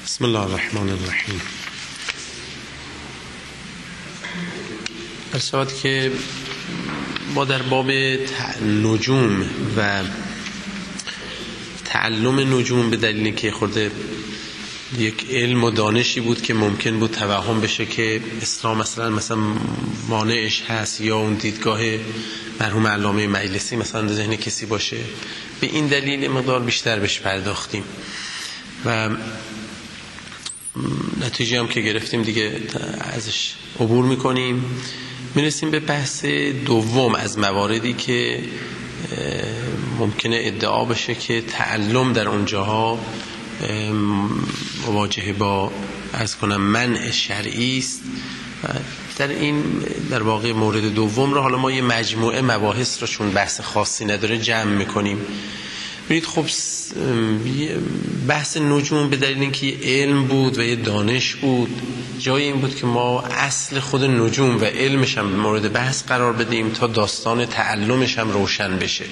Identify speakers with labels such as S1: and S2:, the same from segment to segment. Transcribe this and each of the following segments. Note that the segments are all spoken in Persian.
S1: بسم الله الرحمن الرحیم. ارشاد که ما در باب نجوم و تعلم نجوم به دلیل که خورده یک علم و دانشی بود که ممکن بود توهم بشه که اسلام مثلا مانعش هست، یا اون دیدگاه مرحوم علامه مجلسی مثلا در ذهن کسی باشه، به این دلیل مقدار بیشتر بهش پرداختیم و نتیجه هم که گرفتیم دیگه ازش عبور میکنیم. میرسیم به بحث دوم از مواردی که ممکنه ادعا بشه که تعلم در اونجاها مواجهه با منع شرعی است. در واقع مورد دوم رو حالا ما یه مجموعه مباحث رو چون بحث خاصی نداره جمع میکنیم. ببینید خب بحث نجوم به دلیل اینکه یه علم بود و یه دانش بود، جای این بود که ما اصل خود نجوم و علمش هم مورد بحث قرار بدیم تا داستان تعلمش هم روشن بشه.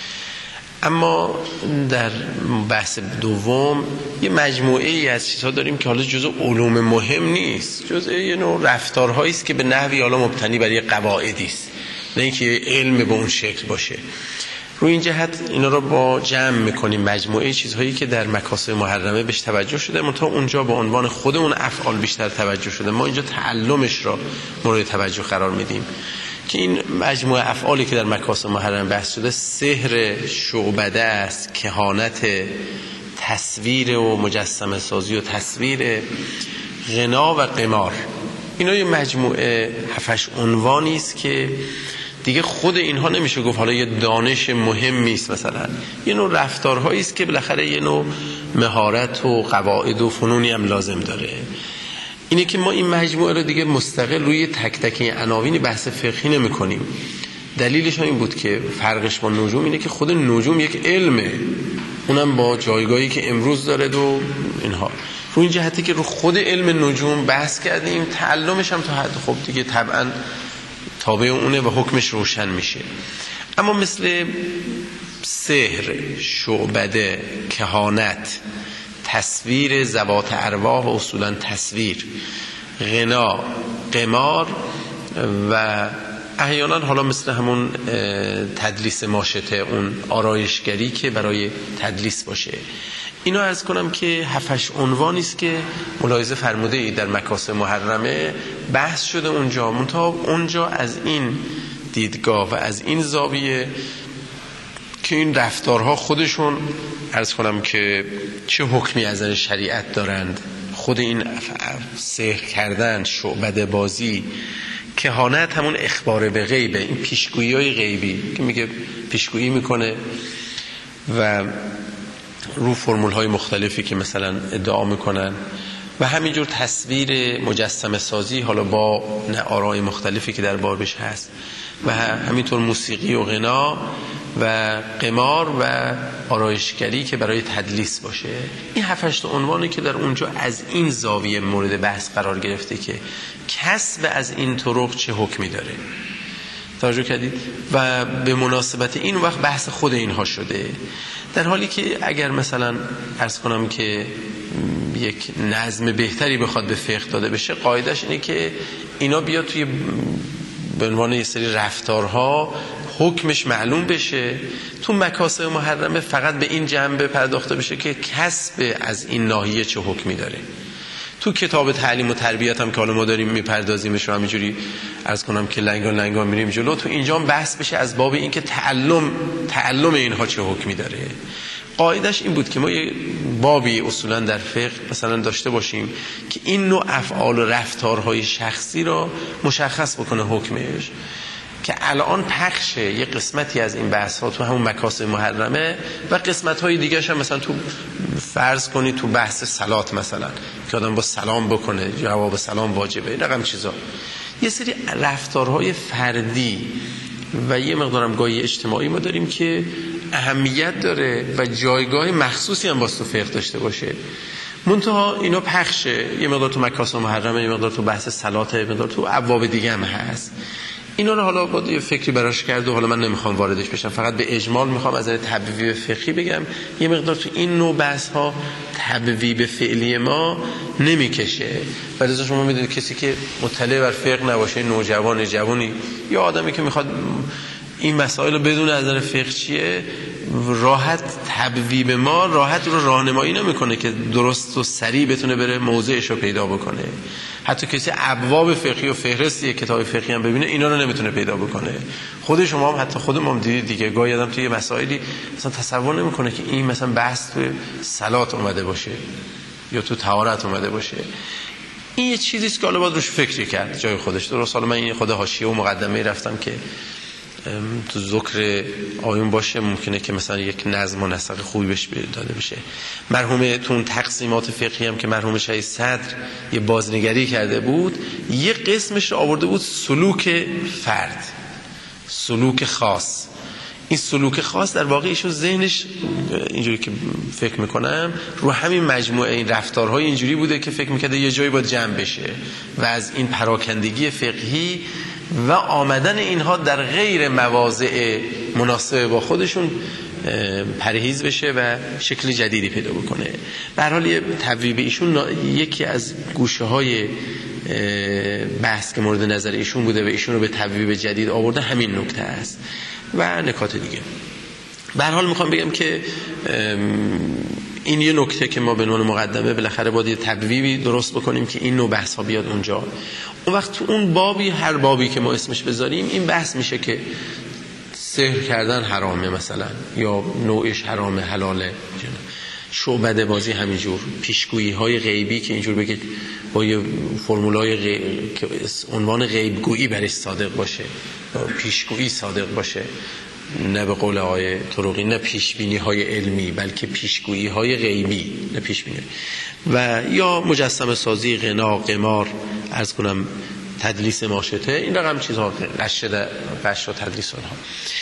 S1: اما در بحث دوم یه مجموعه ای از چیزها داریم که حالا جزء علوم مهم نیست، جزء یه نوع رفتارهایی است که به نحوی حالا مبتنی بر یه قواعدی است، نه اینکه علم به اون شکل باشه. روی این جهت اینا رو با جمع میکنیم، مجموعه چیزهایی که در مکاسب محرمه بهش توجه شده، منتها اونجا با عنوان خود اون افعال بیشتر توجه شده. ما اینجا تعلمش را مورد توجه قرار میدیم که این مجموعه افعالی که در مکاسب محرمه بحث شده، سحر، شعبده است، کهانت، تصویر و مجسمه سازی و تصویر، غنا و قمار. اینا یه مجموعه 7-8 عنوانی است که دیگه خود اینها نمیشه گفت حالا یه دانش مهمی است، مثلا یه نوع رفتارهایی است که بالاخره یه نوع مهارت و قواعد و فنونی هم لازم داره. اینه که ما این مجموعه رو دیگه مستقل روی تک تک عناوین بحث فقهی نمی کنیم. دلیلش این بود که فرقش با نجوم اینه که خود نجوم یک علمه، اونم با جایگاهی که امروز داره و اینها. رو این جهتی که رو خود علم نجوم بحث کردیم، تعلمش هم تا حد خب دیگه طبعا تابع اونه و حکمش روشن میشه. اما مثل سحر، شعبده، کهانت، تصویر ذوات ارواح و اصولا تصویر، غنا، قمار و احیانا حالا مثل همون تدلیس ماشته، اون آرایشگری که برای تدلیس باشه، اینا عرض کنم که 7-8 عنوانی است که ملاحظه فرموده اید در مکاسب محرمه بحث شده اونجا. منتها اونجا از این دیدگاه و از این زاویه که این رفتارها خودشون عرض کنم که چه حکمی از شریعت دارند، خود این سحر کردن، شعبده بازی، کهانت همون اخبار به غیبه، این پیشگویی های غیبی که میگه پیشگویی میکنه و رو فرمول های مختلفی که مثلا ادعا میکنن، و همینجور تصویر مجسمه سازی حالا با آراء مختلفی که در بابش هست، و همینطور موسیقی و غنا و قمار و آرایشگری که برای تدلیس باشه. این 7-8 عنوانی که در اونجا از این زاویه مورد بحث قرار گرفته که کسب از این طرق چه حکمی داره. توجه کردید؟ و به مناسبت این وقت بحث خود اینها شده، در حالی که اگر مثلا عرض کنم که یک نظم بهتری بخواد به فقه داده بشه، قاعدش اینه که اینا بیاد توی به عنوان یه سری رفتارها حکمش معلوم بشه، تو مکاسب محرمه فقط به این جنبه پرداخته بشه که کسب از این ناحیه چه حکمی داره. تو کتاب تعلیم و تربیت هم که حالا ما داریم میپردازیمش و همینجوری عرض کنم که لنگان میریم جلو، تو اینجا هم بحث بشه از باب این که تعلم اینها چه حکمی داره. قاعدش این بود که ما یه بابی اصولا در فقه مثلا داشته باشیم که این نوع افعال و رفتارهای شخصی را مشخص بکنه حکمش، که الان پخش یه قسمتی از این بحث ها تو همون مکاسب محرمه و قسمت های دیگه هم مثلا تو فرض کنید تو بحث صلات مثلا که آدم با سلام بکنه، جواب سلام واجبه، این رقم چیزا، یه سری رفتارهای فردی و یه مقدارم گاهی اجتماعی ما داریم که اهمیت داره و جایگاه مخصوصی هم باز تو فقه داشته باشه. منتها اینا پخشه، یه مقدار تو مکاسب محرمه، یه مقدار تو بحث صلات، یه مقدار تو ابواب دیگه هم هست. اینا رو حالا با یه فکری براش کرد و حالا من نمیخوام واردش بشم، فقط به اجمال میخوام از نظر تبویب فقهی بگم یه مقدار تو این نوع بحث ها تبویب فعلی ما نمیکشه. ولی شما میدونید کسی که مطلع بر فقه نباشه، نوجوان جوانی یا آدمی که میخواد این مسائل رو بدون از نظر فقه چیه، راحت تبویب ما راحت رو راهنمایی نمیکنه که درست و سریع بتونه بره موضعش رو پیدا بکنه. حتی کسی ابواب فقهی و فهرستی کتاب فقهی هم ببینه اینا رو نمیتونه پیدا بکنه. خود شما هم حتی خود ما هم دیدید دیگه، گاهی آدم توی مسائلی مثلا تصور نمیکنه که این مثلا بحث توی صلات اومده باشه یا تو طهارت اومده باشه. این یه چیزی است که حالا باید روش فکری کرد جای خودش. درست حالا من این خود حاشیه و مقدمه رفتم که تو ذکر آیون باشه، ممکنه که مثلا یک نظم و نسق خوبی بهش داده بشه. مرحوم تو اون تقسیمات فقهی هم که مرحوم شهید صدر یه بازنگری کرده بود، یه قسمش رو آورده بود سلوک فرد، سلوک خاص. این سلوک خاص در واقع ایشون ذهنش اینجوری که فکر میکنم رو همین مجموعه این رفتارهای اینجوری بوده که فکر میکرده یه جایی باید جمع بشه و از این پراکندگی فقهی و آمدن اینها در غیر مواضع مناسب با خودشون پرهیز بشه و شکل جدیدی پیدا بکنه. به هر حال تبویب ایشون یکی از گوشه های بحث که مورد نظر ایشون بوده و ایشون رو به تبویب جدید آورده همین نکته است و نکات دیگه. به هر حال میخوام بگم که این یه نکته که ما به عنوان مقدمه بالاخره باید یه تبویبی درست بکنیم که این نوع بحث ها بیاد اونجا. اون وقت تو اون بابی، هر بابی که ما اسمش بذاریم، این بحث میشه که سحر کردن حرامه مثلا یا نوعش حرامه، حلاله، شعبده بازی همینجور، پیشگویی های غیبی که اینجور بگه با یه فرمولای که عنوان غیبگویی برش صادق باشه، پیشگویی صادق باشه، نه به قول آقای طرقی نه پیشبینی های علمی بلکه پیشگویی های غیبی، نه پیشبینی، و یا مجسمه سازی، غنا، قمار، عرض کنم تدلیس ماشطه، این رقم چیزها، غش و تدلیس اونها.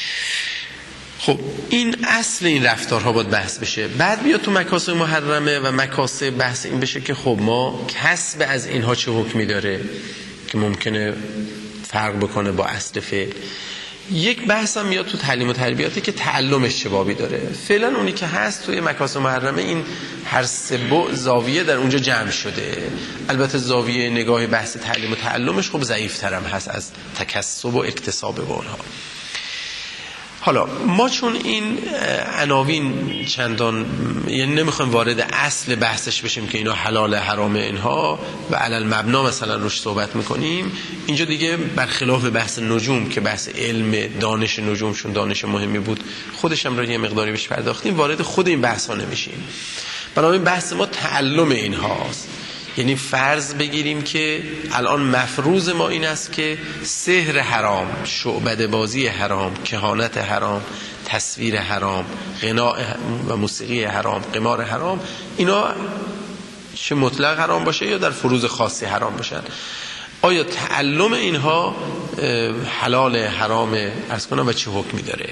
S1: خب این اصل این رفتارها باید بحث بشه. بعد بیاد تو مکاسب محرمه و مکاسب بحث این بشه که خب ما کسب از اینها چه حکمی داره که ممکنه فرق بکنه با اصل فعل. یک بحث هم میاد تو تعلیم و تربیاتی که تعلمش چه بابی داره. فعلا اونی که هست توی مکاسب محرمه این هر سه زاویه در اونجا جمع شده. البته زاویه نگاه بحث تعلیم و تعلمش خب ضعیف‌تر هم هست از تکسب و اکتساب به اونها. حالا ما چون این عناوین چندان یعنی نمیخوایم وارد اصل بحثش بشیم که اینا حلال حرام اینها و علل مبنا مثلا روش صحبت میکنیم، اینجا دیگه برخلاف بحث نجوم که بحث علم دانش نجوم چون دانش مهمی بود خودش هم را یه مقداری بهش پرداختیم، وارد خود این بحث ها نمیشیم. بنابراین بحث ما تعلم اینهاست. یعنی فرض بگیریم که الان مفروض ما این است که سحر حرام، شعبده بازی حرام، کهانت حرام، تصویر حرام، غنا و موسیقی حرام، قمار حرام، اینا چه مطلق حرام باشه یا در فروض خاصی حرام باشن. آیا تعلم اینها حلال حرام عرض کنم و چه حکمی داره؟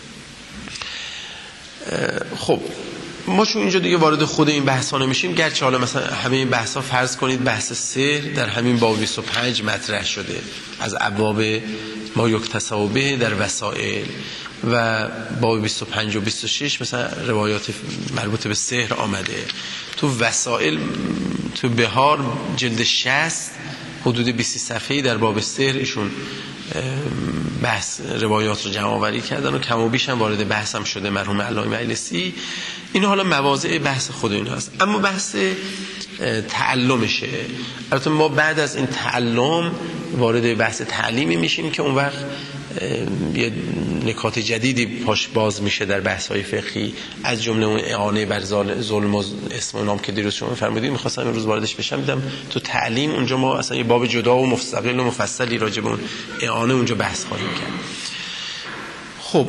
S1: خب ما چون اینجا دیگه وارد خود این بحث ها نمیشیم، گرچه حالا مثلا همه این بحث ها فرض کنید بحث سحر در همین باب 25 مطرح شده از ابواب ما یکتسب به در وسائل و باب 25 و 26 مثلا روایات مربوط به سحر آمده. تو وسائل تو بهار جلد 60 حدود 20 صفحه‌ای در باب سحر ایشون بحث روایات رو جمع آوری کردن و کم و بیش هم وارد بحث هم شده مرحوم علامه مجلسی. این حالا مواضع بحث خود این هست، اما بحث تعلمشه. البته ما بعد از این تعلم وارد بحث تعلیمی میشیم که اون وقت یه نکات جدیدی پاش باز میشه در بحث‌های فقهی، از جمله اون اعانه بر ظلم و اسم و نام که دیروز شما فرمودید می‌خواستم امروز واردش بشم. دیدم تو تعلیم اونجا ما اصلا یه باب جدا و مستقل و مفصلی راجع به اون اعانه اونجا بحث خواهیم کرد. خب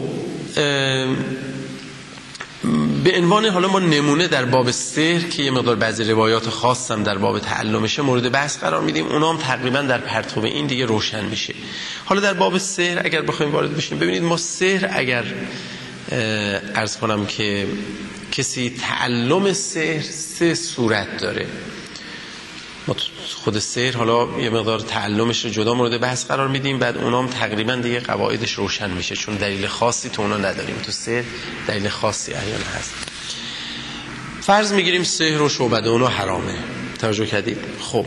S1: به عنوان حالا ما نمونه در باب سحر که یه مقدار بعضی روایات خاص هم در باب تعلمشه مورد بحث قرار میدیم، اونا هم تقریبا در پرتو این دیگه روشن میشه. حالا در باب سحر اگر بخوایم وارد بشیم، ببینید ما سحر اگر عرض کنم که کسی تعلم سحر 3 صورت داره. ما خود سحر حالا یه مقدار تعلمش رو جدا مورد بحث قرار میدیم، بعد اونام تقریبا دیگه قواعدش روشن میشه، چون دلیل خاصی تو اونا نداریم. تو سحر دلیل خاصی احیانا هست. فرض میگیریم سحر و شعبده اونا حرامه، توجه کردید؟ خب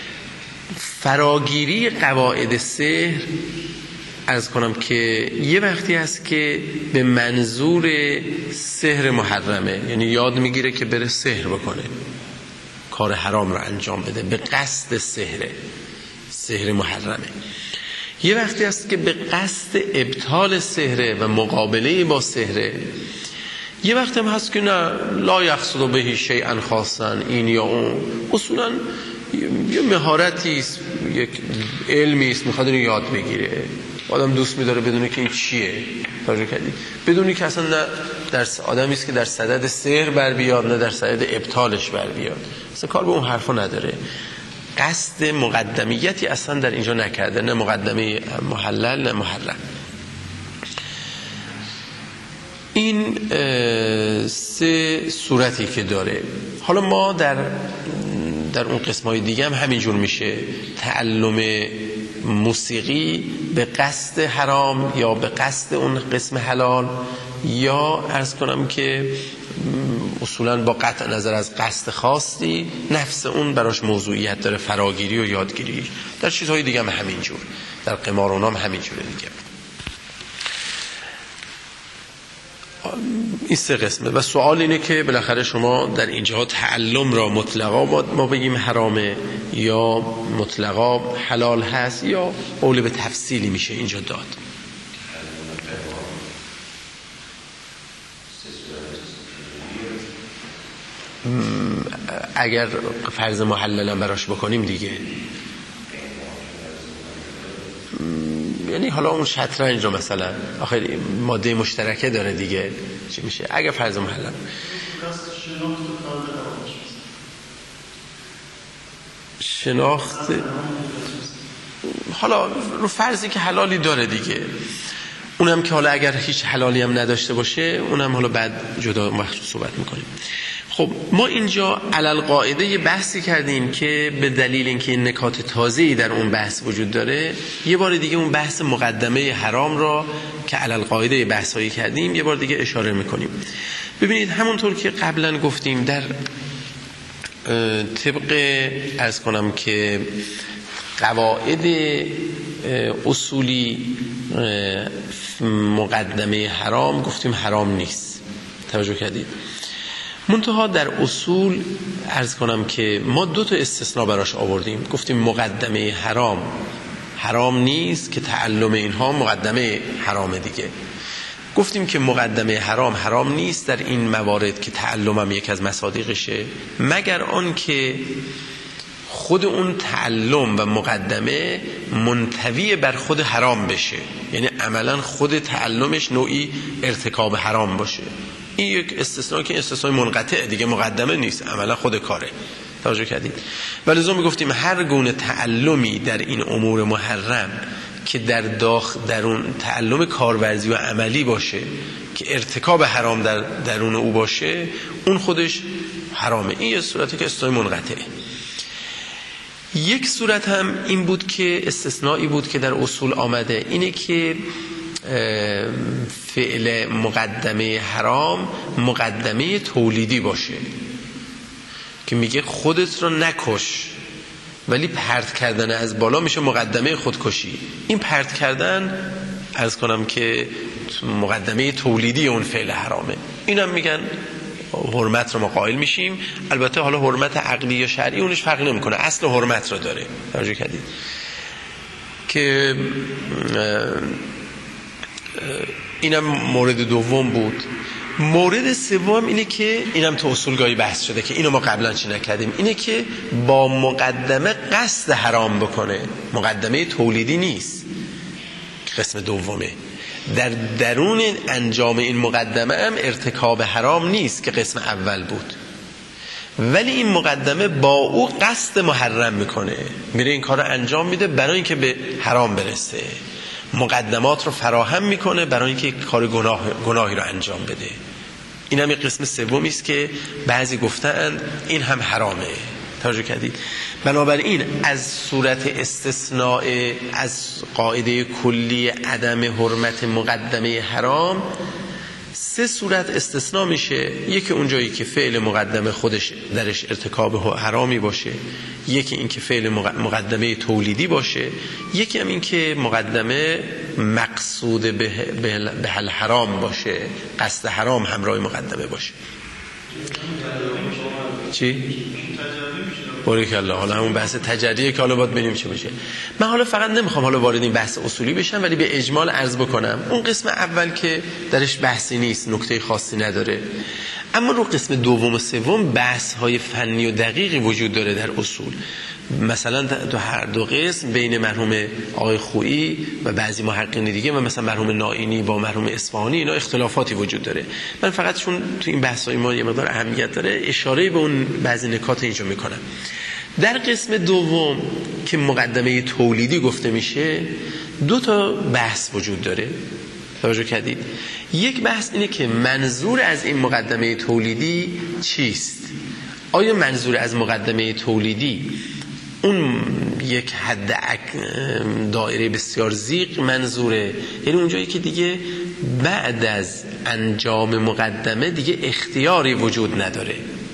S1: فراگیری قواعد سحر عرض کنم که یه وقتی هست که به منظور سحر محرمه، یعنی یاد میگیره که بره سحر بکنه، کار حرام رو انجام بده، به قصد سحر محرمه. یه وقتی هست که به قصد ابطال سحره و مقابله با سحره. یه وقتی هم هست که نه، لا یقصد به شیئا خاصا، این یا اون، اصولا یه مهارتی است، یک علمی است، میخواد اینو یاد بگیره. آدم دوست می‌داره بدونه که این چیه، توجه کردید؟ بدونی که اصلا نه در آدمی است که در صدد سحر بر بیاد، نه در صدد ابطالش بر بیاد، اصلا کار به اون حرفا نداره. قصد مقدمیتی اصلا در اینجا نکرده، نه مقدمه محلل نه محرم. این سه صورتی که داره. حالا ما در اون قسمای دیگه هم همینجور میشه. تعلم موسیقی به قصد حرام یا به قصد اون قسم حلال، یا عرض کنم که اصولا با قطع نظر از قصد خاصی، نفس اون براش موضوعیت داره، فراگیری و یادگیری. در چیزهای دیگه هم همینجور، در قمار اونام همینجوره دیگه. این سه قسمه. و سوال اینه که بالاخره شما در اینجا تعلم را مطلقا ما بگیم حرامه یا مطلقا حلال هست، یا قول به تفصیلی میشه اینجا داد؟ اگر فرض محللم براش بکنیم دیگه، یعنی حالا اون شطرنج رو مثلا آخر ماده مشترکه داره دیگه، چی میشه اگه فرض محلل شناخت، حالا رو فرضی که حلالی داره دیگه، اونم که حالا اگر هیچ حلالی هم نداشته باشه اونم حالا بعد جدا مخصوص صحبت میکنیم. خب ما اینجا علل قاعده یه بحثی کردیم که به دلیل اینکه نکات تازه‌ای در اون بحث وجود داره، یه بار دیگه اون بحث مقدمه حرام را که علل قاعده بحثایی کردیم یه بار دیگه اشاره میکنیم. ببینید همونطور که قبلا گفتیم در طبق عرض کنم که قواعد اصولی مقدمه حرام گفتیم حرام نیست، توجه کردید؟ منتها در اصول عرض کنم که ما دو تا استثناء براش آوردیم. گفتیم مقدمه حرام نیست که تعلم اینها مقدمه حرام دیگه. گفتیم که مقدمه حرام نیست در این موارد که تعلمم یک از مصادیقشه، مگر آن که خود اون تعلم و مقدمه منطوی بر خود حرام بشه، یعنی عملا خود تعلمش نوعی ارتکاب حرام باشه. این یک استثناء که استثناء منقطع دیگه، مقدمه نیست، عملا خود کاره. توجه کردید؟ ولذا میگفتیم هر گونه تعلمی در این امور محرم که در اون تعلم کارورزی و عملی باشه که ارتکاب حرام در درون او باشه، اون خودش حرامه. این یه صورتی که استثناء منقطعه. یک صورت هم این بود که استثنایی بود که در اصول آمده، اینه که فعل مقدمه حرام مقدمه تولیدی باشه، که میگه خودت رو نکش، ولی پرت کردن از بالا میشه مقدمه خودکشی. این پرت کردن عرض کنم که مقدمه تولیدی اون فعل حرامه. اینم میگن حرمت رو ما قائل میشیم. البته حالا حرمت عقلی یا شرعی اونش فرق نمیکنه، اصل حرمت رو داره. توجه کردید که اینم مورد دوم بود. مورد سوم اینه که اینم تو اصولگاهی بحث شده که اینو ما قبلا چی نکردیم، اینه که با مقدمه قصد حرام بکنه، مقدمه تولیدی نیست. قسم دومه در درون انجام این مقدمه هم ارتکاب حرام نیست که قسم اول بود، ولی این مقدمه با او قصد محرم میکنه، میره این کار رو انجام میده برای اینکه به حرام برسه، مقدمات رو فراهم میکنه برای اینکه کار گناهی رو انجام بده. این هم یک قسم سومی است که بعضی گفتند این هم حرامه، توجه کردید؟ بنابراین از صورت استثناء از قاعده کلی عدم حرمت مقدمه حرام 3 صورت استثناء میشه. یکی اونجایی که فعل مقدمه خودش درش ارتکاب حرامی باشه، یکی این که فعل مقدمه تولیدی باشه، یکی هم این که مقدمه مقصود به الحرام باشه، قصد حرام همراه مقدمه باشه. چی؟ بارک الله. حالا همون بحث تجریه که حالا باید ببینیم چه میشه. من حالا فقط نمیخوام حالا وارد این بحث اصولی بشم، ولی به اجمال عرض بکنم اون قسم اول که درش بحثی نیست، نکته خاصی نداره، اما رو قسم دوم و سوم بحث های فنی و دقیقی وجود داره در اصول. مثلا تو هر دو قسم بین مرحوم آقای خویی و بعضی محققین دیگه و مثلا مرحوم نائینی با مرحوم اصفهانی اینا اختلافاتی وجود داره. من فقط چون تو این بحث‌های ما یه مقدار اهمیت داره اشاره به اون بعضی نکات اینجا میکنم. در قسم دوم که مقدمه تولیدی گفته میشه 2 تا بحث وجود داره. توجه کردید؟ یک بحث اینه که منظور از این مقدمه تولیدی چیست؟ آیا منظور از مقدمه تولیدی اون یک حد دایره بسیار ضیق منظوره، یعنی اونجایی که دیگه بعد از انجام مقدمه دیگه اختیاری وجود نداره،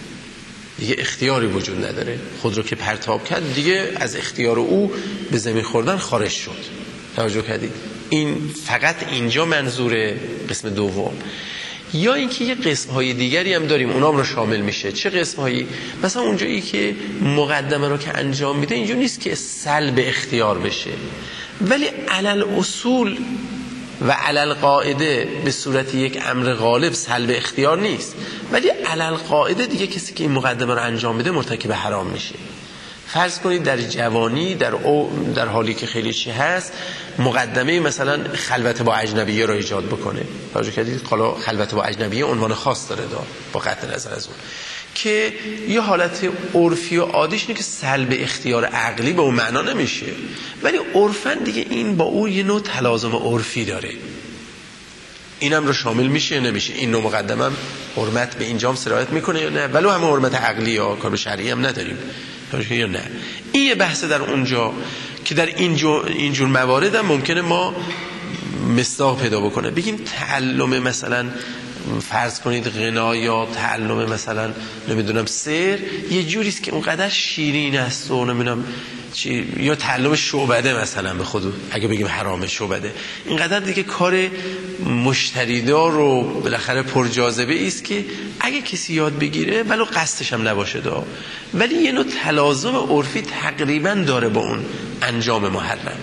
S1: خود رو که پرتاب کرد دیگه از اختیار او به زمین خوردن خارج شد. توجه کردید؟ این فقط اینجا منظور قسم دوم. یا اینکه یه قسم‌های دیگری هم داریم اونام رو شامل میشه. چه قسم‌هایی؟ مثلا اونجایی که مقدمه رو که انجام میده اینجا نیست که سلب اختیار بشه، ولی علل اصول و علل قاعده به صورت یک امر غالب سلب اختیار نیست، ولی علل قاعده دیگه کسی که این مقدمه رو انجام میده مرتکب حرام میشه. فرض کنید در جوانی در حالی که خیلی چی هست مقدمه مثلا خلوت با اجنبیه را ایجاد بکنه. توجه کردید؟ حالا خلوت با اجنبیه عنوان خاص داره با قطع نظر از اون که یه حالت عرفی و عادیش اینه که سلب اختیار عقلی به اون معنا نمیشه، ولی عرفاً دیگه این با اون یه نوع تلازم عرفی داره. اینم رو شامل میشه یا نمیشه؟ این نوع مقدمه هم حرمت به اینجام سرایت میکنه یا نه؟ ولو هم حرمت عقلی یا کار شرعی هم نداریم یا نه؟ این یه بحث در اونجا که در اینجور موارد هم ممکنه ما مصداق پیدا بکنه. بگیم تعلم مثلا فرض کنید غنا یا تعلم مثلا نمیدونم سحر یه جوریست که اونقدر شیرین است و نمیدونم چی، یا تعلم شعبده مثلا به خود اگه بگیم حرام شعبده اینقدر دیگه کار مشتریدار و بالاخره پرجاذبه است که اگه کسی یاد بگیره ولو قصدش هم نباشه ولی یه نوع تلازم عرفی تقریبا داره با اون انجام محرم.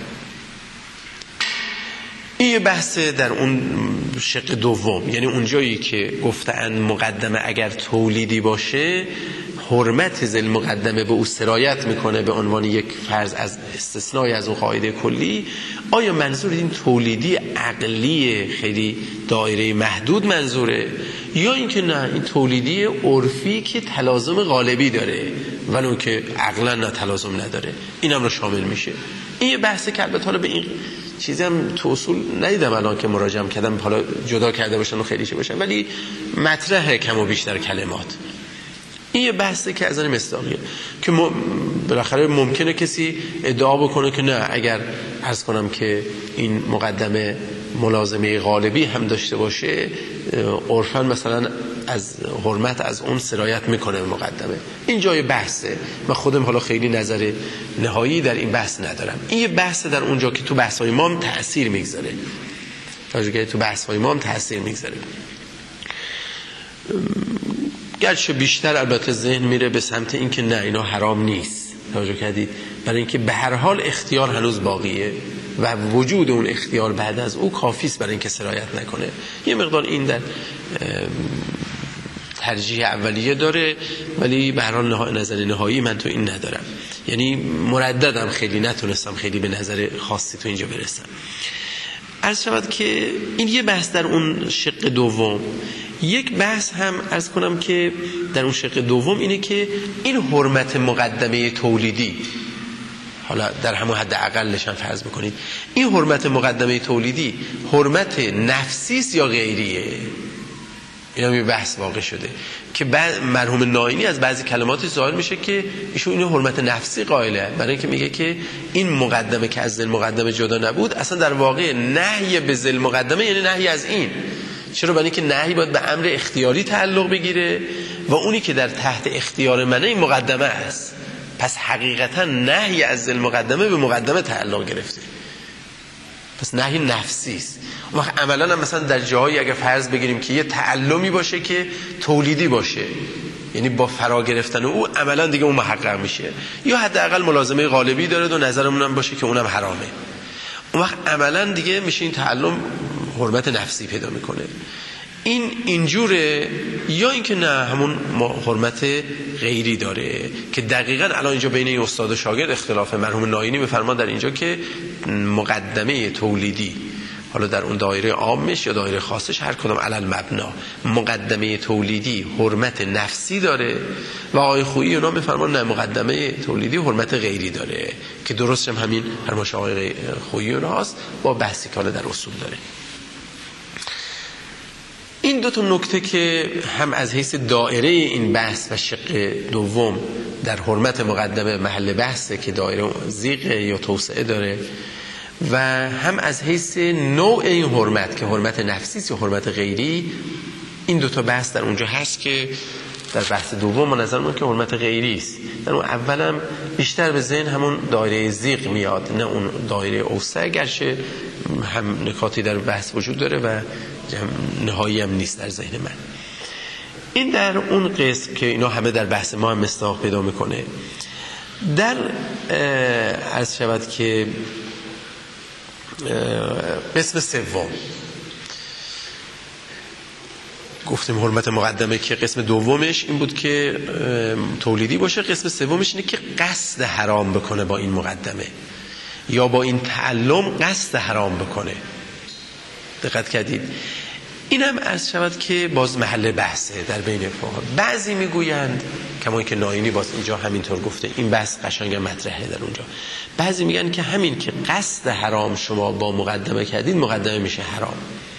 S1: این یه بحث در اون شق دوم، یعنی اونجایی که گفتن مقدمه اگر تولیدی باشه حرمت ذل مقدمه به او سرایت میکنه به عنوان یک فرض از استثنای از اون قاعده کلی. آیا منظور این تولیدی عقلی خیلی دایره محدود منظوره، یا اینکه نه این تولیدی عرفی که تلازم غالبی داره ولو که عقلا نه تلازم نداره؟ اینم رو شامل میشه. این یه بحثه که البته حالا به این چیزی هم تو اصول ندیدم الان که مراجعه کردم حالا جدا کرده باشن و خیلی چه باشن، ولی مطرح کم و بیشتر کلمات. این یه بحثه که از این مصداقیه که بالاخره ممکنه کسی ادعا بکنه که نه اگر عرض کنم که این مقدمه ملازمه غالبی هم داشته باشه عرفاً مثلا از حرمت از اون سرایت میکنه مقدمه. این جای بحثه. من خودم حالا خیلی نظر نهایی در این بحث ندارم. این یه بحث در اونجا که تو بحث‌های ما هم تأثیر میگذاره. تو بحث‌های ما هم تأثیر میگذاره. گرچه بیشتر البته ذهن میره به سمت این که نه اینا حرام نیست. توجه کردید؟ برای اینکه به هر حال اختیار هنوز باقیه و وجود اون اختیار بعد از او کافیست برای اینکه سرایت نکنه. یه مقدار این در ترجیح اولیه داره، ولی به هر حال نظر نهایی من تو این ندارم. یعنی مرددم خیلی نتونستم خیلی به نظر خاصی تو اینجا برسم. عرض شود که این یه بحث در اون شق دوم. یک بحث هم عرض کنم که در اون شق دوم اینه که این حرمت مقدمه تولیدی، حالا در همون حد اقلش هم فرض بکنید، این حرمت مقدمه تولیدی حرمت نفسی است یا غیریه؟ این هم یه بحث واقع شده که مرحوم ناینی از بعضی کلماتی ظاهر میشه که ایشون اینو حرمت نفسی قائله، برای اینکه میگه که این مقدمه که از ذل مقدمه جدا نبود اصلا در واقع نهی به ذل مقدمه یعنی نهی از این. چرا؟ برای اینکه نهی باید به امر اختیاری تعلق بگیره و اونی که در تحت اختیار منه این مقدمه است. پس حقیقتا نهی از ذل مقدمه به مقدمه تعلق گرفته، پس نهی نفسی است. اون وقت عملا هم مثلا در جاهایی اگه فرض بگیریم که یه تعلمی باشه که تولیدی باشه، یعنی با فرا گرفتن او عملا دیگه اون محقق میشه، یا حداقل ملازمه غالبی داره و نظرمون هم باشه که اونم حرامه، اون وقت عملا دیگه میشه این تعلم حرمت نفسی پیدا میکنه. این اینجوره، یا اینکه نه همون حرمت غیری داره که دقیقاً الان اینجا بین این استاد و شاگرد اختلاف. مرحوم ناینی میفرمان در اینجا که مقدمه تولیدی، حالا در اون دایره عامش یا دایره خاصش هر کدام علل مبنا، مقدمه تولیدی حرمت نفسی داره و آقای خویی اونا میفرمان نه، مقدمه تولیدی حرمت غیری داره که درست هم همین فرمایش آقای خویی اوناست با بحثی که در اصول داره. این دو تا نکته که هم از حیث دایره این بحث و شق دوم در حرمت مقدمه محل بحثه که دایره زیغ یا توسعه داره، و هم از حیث نوع این حرمت که حرمت نفسی یا حرمت غیری، این دو تا بحث در اونجا هست که در بحث دوم ما نظرمون که حرمت غیری است. در اون اولم بیشتر به ذهن همون دایره زیغ میاد، نه اون دایره اوسع، گرچه هم نکاتی در بحث وجود داره و نهایی هم نیست در ذهن من. این در اون قسم که اینا همه در بحث ما هم مصداق پیدا میکنه. در عرض شود که قسم سوم گفتیم حرمت مقدمه که قسم دومش این بود که تولیدی باشه، قسم سومش اینه که قصد حرام بکنه با این مقدمه یا با این تعلم قصد حرام بکنه. دقت کردید؟ این هم عرض شود که باز محل بحثه در بین فقها. بعضی میگویند کما که ناینی باز اینجا همینطور گفته، این بحث قشنگ مطرحه در اونجا، بعضی میگن که همین که قصد حرام شما با مقدمه کردید مقدمه میشه حرام.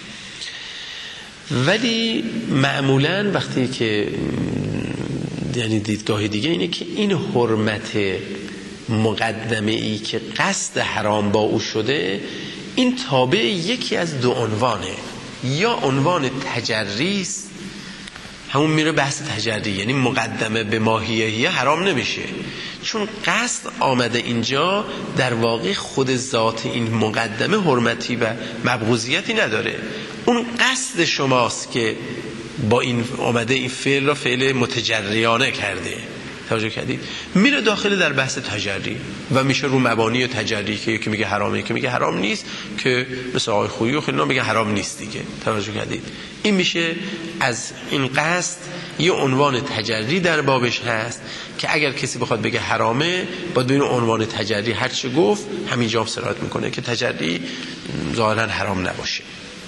S1: ولی معمولا وقتی که یعنی دیدگاه دیگه اینه که این حرمت مقدمه ای که قصد حرام با او شده این تابع یکی از دو عنوانه، یا عنوان تجری است، همون میره بحث تجری، یعنی مقدمه به ماهیه حرام نمیشه چون قصد آمده اینجا، در واقع خود ذات این مقدمه حرمتی و مبغوضیتی نداره، اون قصد شماست که با این آمده این فعل را فعل متجریانه کرده. توجه کردید؟ میره داخل در بحث تجری و میشه رو مبانی تجری که یکی میگه حرامه یکی میگه حرام نیست، که مثل آقای خویی و خیلی میگه حرام نیست دیگه. توجه کردید؟ این میشه از این قصد یه عنوان تجری در بابش هست که اگر کسی بخواد بگه حرامه با دون عنوان تجری هر چه گفت همینجا هم سرایت میکنه که تجری ظاهرا حرام نباشه.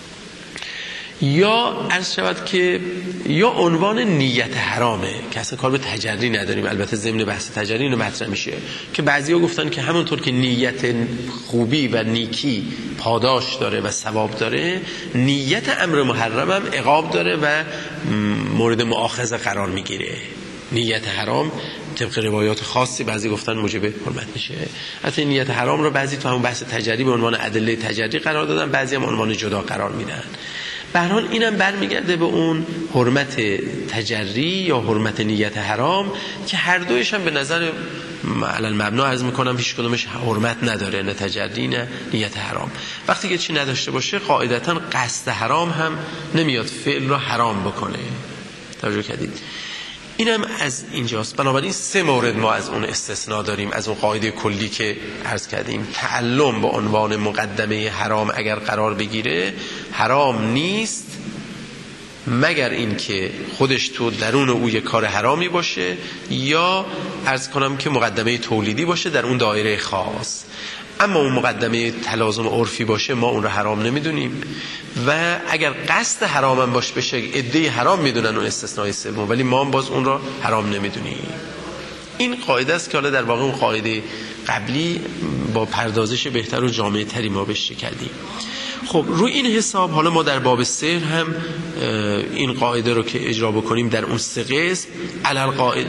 S1: یا عرض شود که یا عنوان نیت حرامه که اصلا کار به تجری نداریم، البته ضمن بحث تجری اینو مطرح میشه که بعضیا گفتن که همونطور که نیت خوبی و نیکی پاداش داره و ثواب داره، نیت امر محرم هم عقاب داره و مورد مؤاخذه قرار میگیره. نیت حرام طبق روایات خاصی بعضی گفتن موجب حرمت میشه. حتی نیت حرام رو بعضی تو همون بحث تجری به عنوان ادله تجری قرار دادن، بعضی هم عنوان جدا قرار میدن. به هر حال اینم برمیگرده به اون حرمت تجری یا حرمت نیت حرام که هر دویش هم به نظر علل مبنا عرض میکنم هیچ کدومش حرمت نداره، نه تجری نه نیت حرام. وقتی که چی نداشته باشه قاعدتا قصد حرام هم نمیاد فعل رو حرام بکنه. توجه کردید؟ اینم از اینجاست. بنابراین سه مورد ما از اون استثناء داریم از اون قاعده کلی که عرض کردیم. تعلم به عنوان مقدمه حرام اگر قرار بگیره حرام نیست مگر این که خودش تو درون او یک کار حرامی باشه یا عرض کنم که مقدمه تولیدی باشه در اون دایره خاص. اما اون مقدمه تلازم عرفی باشه ما اون رو حرام نمیدونیم و اگر قصد حرام هم باشه بشه عده حرام میدونن اون استثناء سوم، ولی ما هم باز اون رو حرام نمیدونیم. این قاعده است که حالا در واقع اون قاعده قبلی با پردازش بهتر و جامع تری ما بهش کردیم. خب روی این حساب حالا ما در باب سحر هم این قاعده رو که اجرا بکنیم در اون 3 قسم علل قاعده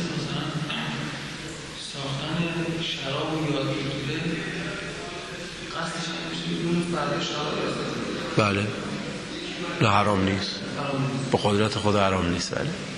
S1: بله نه حرام نیست، با قدرت خدا حرام نیست.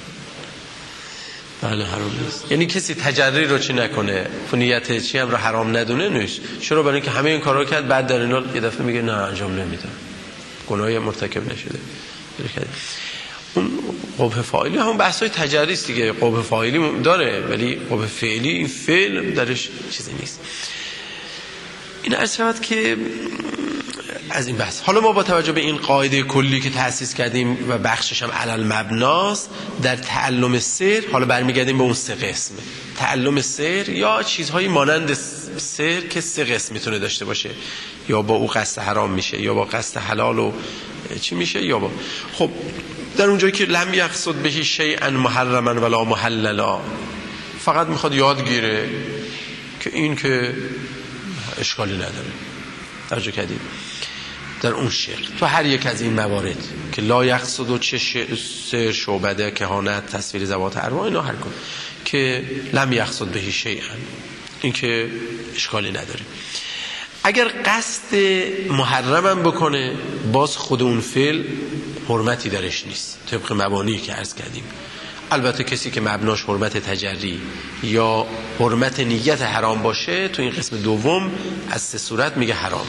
S1: بله حرام نیست. یعنی کسی تجری رو چی نکنه، نیت چی هم رو حرام ندونه نیست. چرا؟ برای اینکه همه این کارا کرد، بعد در اینا یه دفعه میگه نه انجام نمیدم، گناهی مرتکب نشده. اون قبح فاعلی همون بحثای تجری است دیگه. قبح فاعلی داره ولی قبح فعلی، این فعل درش چیزی نیست. این عرض شود که از این بحث. حالا ما با توجه به این قاعده کلی که تأسیس کردیم و بخشش هم علل مبناست در تعلم سحر، حالا برمیگردیم به اون 3 قسم. تعلم سحر یا چیزهایی مانند سحر که 3 قسم میتونه داشته باشه، یا با او قصد حرام میشه، یا با قصد حلال و چی میشه، یا با خب در اونجایی که لم یقصد بهی شیئا محرما ولا محللا، فقط میخواد یاد گیره که این که اشکالی نداره. توجه کردید؟ در اون شرک تو هر یک از این موارد که لا یقصد و چه سحر، شعبده، کهانت، تصویر ذوات ارواح، اینا هر کن که لم یقصد بهی شیئا، این که اشکالی نداره. اگر قصد محرمم بکنه، باز خود اون فعل حرمتی درش نیست طبق مبانی که عرض کردیم. البته کسی که مبناش حرمت تجری یا حرمت نیت حرام باشه، تو این قسم دوم از 3 صورت میگه حرامه.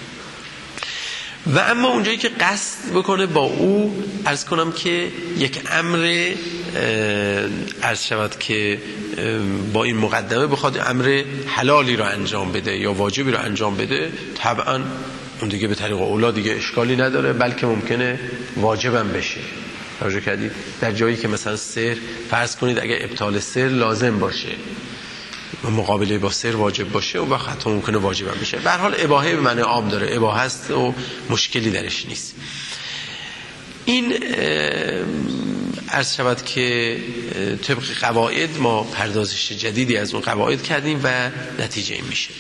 S1: و اما اونجایی که قصد بکنه با او، عرض کنم که یک امر عرض شود که با این مقدمه بخواد امر حلالی رو انجام بده یا واجبی رو انجام بده، طبعا اون دیگه به طریق اولا دیگه اشکالی نداره، بلکه ممکنه واجبم بشه. توجه کردید؟ در جایی که مثلا سحر، فرض کنید اگر ابطال سحر لازم باشه و مقابله با سحر واجب باشه، و وقت حتی ممکنه واجبم بشه. به هر حال اباحه به معنی عام داره، اباحه است و مشکلی درش نیست. این عرض شود که طبق قواعد ما پردازش جدیدی از اون قواعد کردیم و نتیجه این میشه.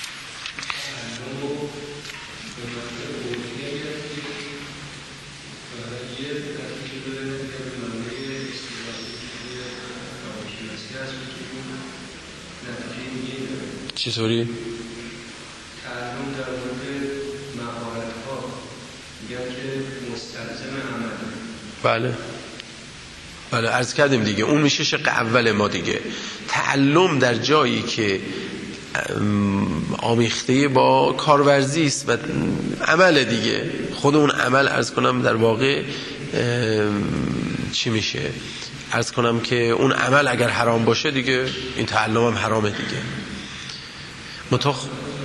S1: چطوری؟
S2: تعلم در مورد مهارت‌ها یا که مستلزم عمل.
S1: بله عرض کردیم دیگه، اون میشه شق اول ما دیگه. تعلم در جایی که آمیخته با کارورزی است و عمل دیگه، خود اون عمل عرض کنم در واقع چی میشه؟ عرض کنم که اون عمل اگر حرام باشه دیگه این تعلم هم حرامه دیگه. متخ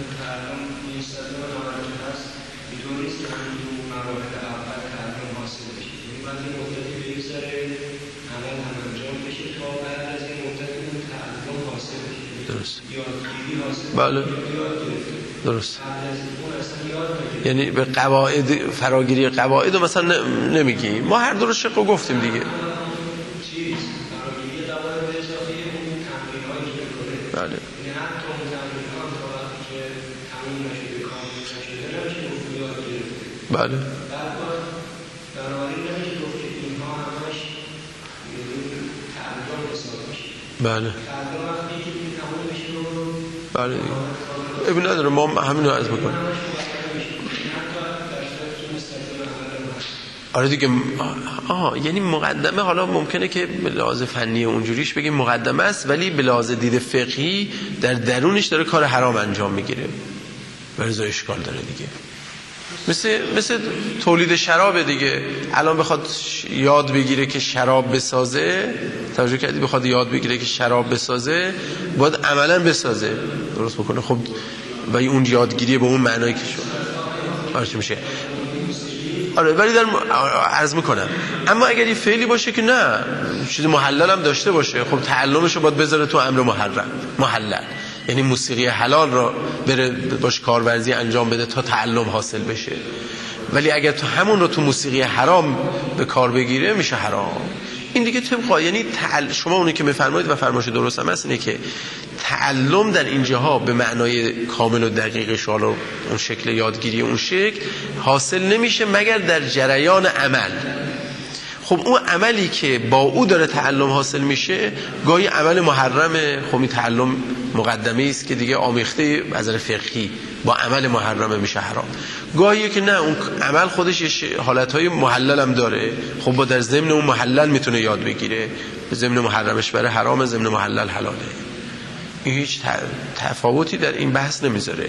S1: بله درست. یعنی به قواعد، فراگیری قواعد رو مثلا نمیگی، ما هر دو رو شق رو گفتیم دیگه. بله بله بله بله ابن نداره، ما همین رو عرض بکنیم. آره دیگه. یعنی مقدمه حالا ممکنه که به لحاظ فنی اونجوریش بگیم مقدمه است، ولی به لحاظ دید فقهی در درونش داره کار حرام انجام میگیره، برای اشکال داره دیگه. مثل تولید شراب دیگه. الان بخواد یاد بگیره که شراب بسازه، توجه کردی؟ بخواد یاد بگیره که شراب بسازه، باید عملا بسازه، درست بکنه. خب و اون یادگیری به اون معنایی که شد آره میشه. آره ولی در عرض میکنم، اما اگر این فعلی باشه که نه چیز محلل هم داشته باشه، خب تعلمش رو باید بذاره تو امر محلل، یعنی موسیقی حلال را بره باش کارورزی انجام بده تا تعلم حاصل بشه. ولی اگر تو همون رو تو موسیقی حرام به کار بگیره میشه حرام. این دیگه طبقا، یعنی شما اونی که میفرمایید و فرمایش درست هم هست اینه که تعلم در اینجاها به معنای کامل و دقیقش، حالا اون شکل یادگیری اون شکل حاصل نمیشه مگر در جریان عمل. خب اون عملی که با او داره تعلم حاصل میشه گاهی عمل محرمه، خب این تعلم مقدمه است که دیگه آمیخته از نظر فقهی با عمل محرمه میشه حرام. گاهی که نه، اون عمل خودش حالتهای محلل هم داره، خب با در ضمن اون محلل میتونه یاد بگیره، ضمن محرمش برای حرام، ضمن محلل حلاله. این هیچ تفاوتی در این بحث نمیذاره.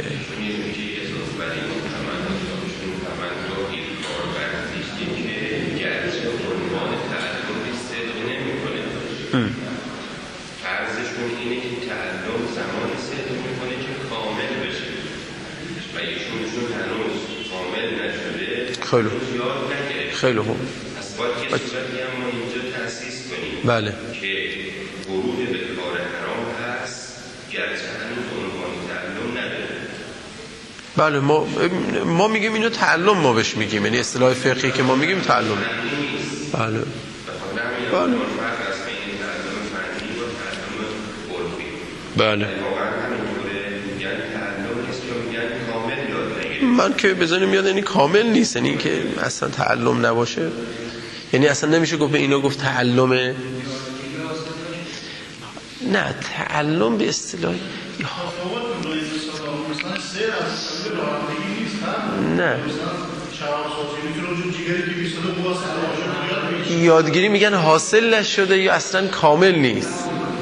S2: فرضشون اینه که تعلم زمان صدق میکنه که کامل بشه و ایشون هنوز کامل نشده،
S1: خیلی
S2: یاد نگرفت.
S1: خیلی خوب.
S2: از باید که صورتی هم ما اینجا تأسیس کنیم
S1: بله
S2: که ورود به کار حرام هست گرچه هنوز عنوان تعلم نداره.
S1: بله ما میگیم اینو تعلم، ما بهش میگیم، یعنی اصطلاح فقهی که ما میگیم تعلم. بله بله بله. من که بزنیم میاد یعنی کامل نیست، یعنی که اصلا تعلم نباشه، یعنی اصلا نمیشه گفت به اینا گفت تعلمه. نه، تعلم به اصطلاح نه یادگیری میگن حاصل نشده یا اصلا کامل نیست.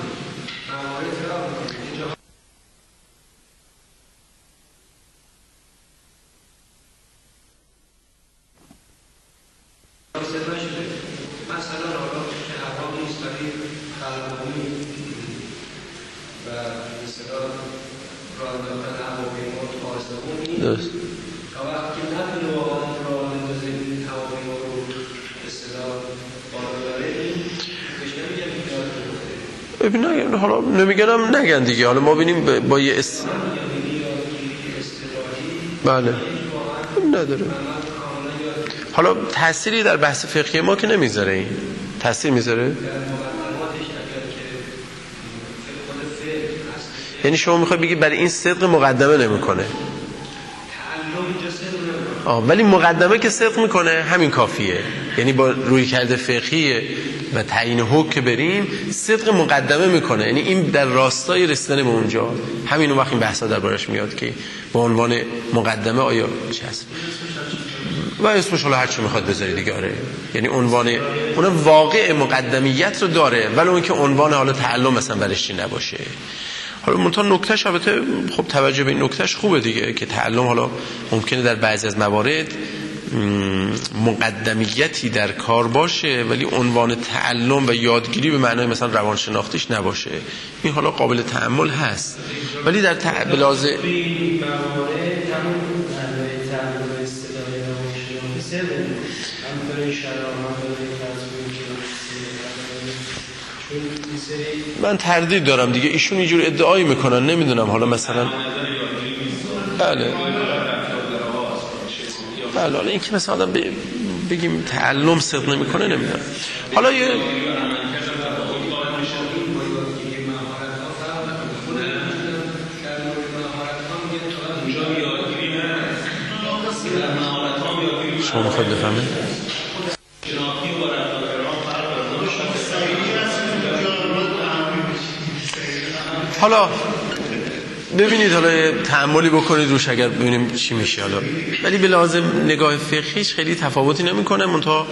S1: ببین حالا نمیگنم نگن دیگه، حالا ما ببینیم با یه بله نداره. حالا تأثیری در بحث فقهی ما که نمیذاره. این تأثیر میذاره؟ یعنی شما میخوای بگی برای این صدق مقدمه نمیکنه، ولی مقدمه که صدق میکنه همین کافیه. یعنی با روی کرده فقهی و تعیین حکم بریم، صدق مقدمه میکنه، یعنی این در راستای رسیدن به اونجا. همین وقت این بحثا دربارش میاد که به عنوان مقدمه آیا چه هست و اسمش حالا هر چی میخواد بذاری دیگه. آره، یعنی عنوان اون واقع مقدمیت رو داره، ولی اون که عنوان حالا تعلم مثلا برش چی نباشه. حالا منتها نکتهش البته خب توجه به این نکتهش خوبه دیگه، که تعلم حالا ممکنه در بعضی از موارد مقدمیتی در کار باشه ولی عنوان تعلم و یادگیری به معنای مثلا روانشناختیش نباشه. این حالا قابل تأمل هست، ولی در بلازه من تردید دارم دیگه. ایشون اینجور ادعایی میکنن، نمیدونم حالا مثلا بله حالا این که مثلا آدم بگیم تعلم صدق نمیکنه نمیدونم. حالا یه شما میخواید بفهمید حالا ببینید، حالا تأملی بکنید روش اگر ببینیم چی میشه حالا، ولی به لازم نگاه فقهیش خیلی تفاوتی نمیکنه. منتها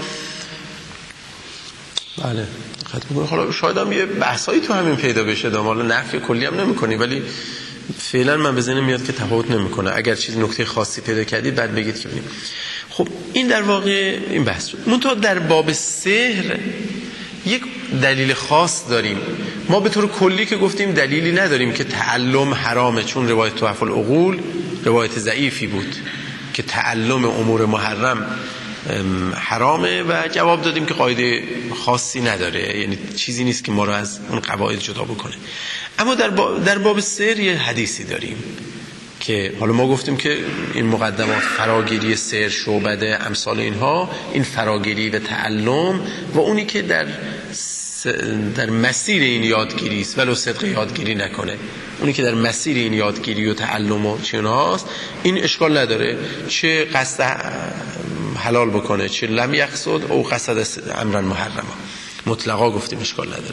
S1: بله حالا شاید هم یه بحثایی تو همین پیدا بشه، حالا نفی کلی هم نمیکنی، ولی فعلا من به ذهنم میاد که تفاوت نمیکنه. اگر چیز نکته خاصی پیدا کردید بعد بگید که ببینیم. خب این در واقع این بحث بود. منتها در باب سحر یک دلیل خاص داریم. ما به طور کلی که گفتیم دلیلی نداریم که تعلم حرامه، چون روایت تحف العقول روایت ضعیفی بود که تعلم امور محرم حرامه و جواب دادیم که قاعده خاصی نداره، یعنی چیزی نیست که ما رو از اون قواعد جدا بکنه. اما در باب سحر یه حدیثی داریم که حالا ما گفتیم که این مقدمات فراگیری سحر، شعبده، امثال اینها، این فراگیری و تعلم و اونی که در در مسیر این یادگیری است ولو صدق یادگیری نکنه. اونی که در مسیر این یادگیری و تعلم و چناست این اشکال نداره، چه قصد حلال بکنه چه لم یقصد او قصد امرا محرما، مطلقا گفتیم اشکال نداره،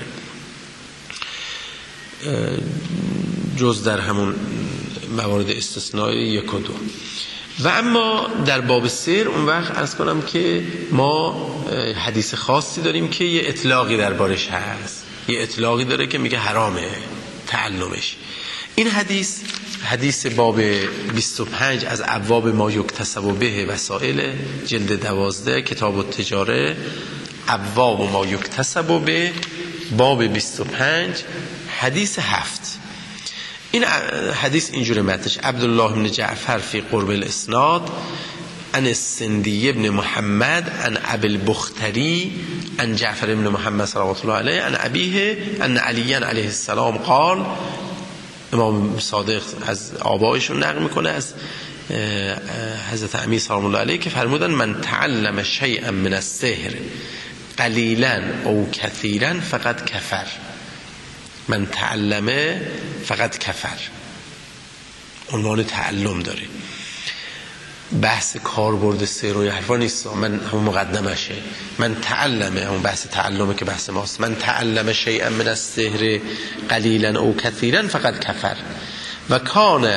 S1: جز در همون موارد استثنایی 1 و 2. و اما در باب سر اون وقت عرض کنم که ما حدیث خاصی داریم که یه اطلاقی دربارش هست، یه اطلاقی داره که میگه حرامه تعلمش. این حدیث باب 25 از ابواب ما یکتسب به وسائل جلد 12 کتاب التجاره، ابواب ما یکتسب به باب 25 حدیث 7. این حدیث اینجوری متنش: عبدالله بن جعفر فی قرب الاسناد عن السندی بن محمد عن ابی البختری عن جعفر بن محمد صلوات الله علیه عن ابیه ان علی علیه السلام قال. امام صادق از آبایشون نقل میکنه از حضرت امیر سلام الله علیه که فرمودن من تعلم شیئا من السحر قلیلا او کثیرا فقط کفر. من تعلمه فقط کفر، عنوان تعلم داره، بحث کاربرد سر و حرفا نیست، من همون مقدمشه. من تعلمه، همون بحث تعلمه که بحث ماست. من تعلم شیئا من السحر قلیلا او کثیرا فقط کفر و کان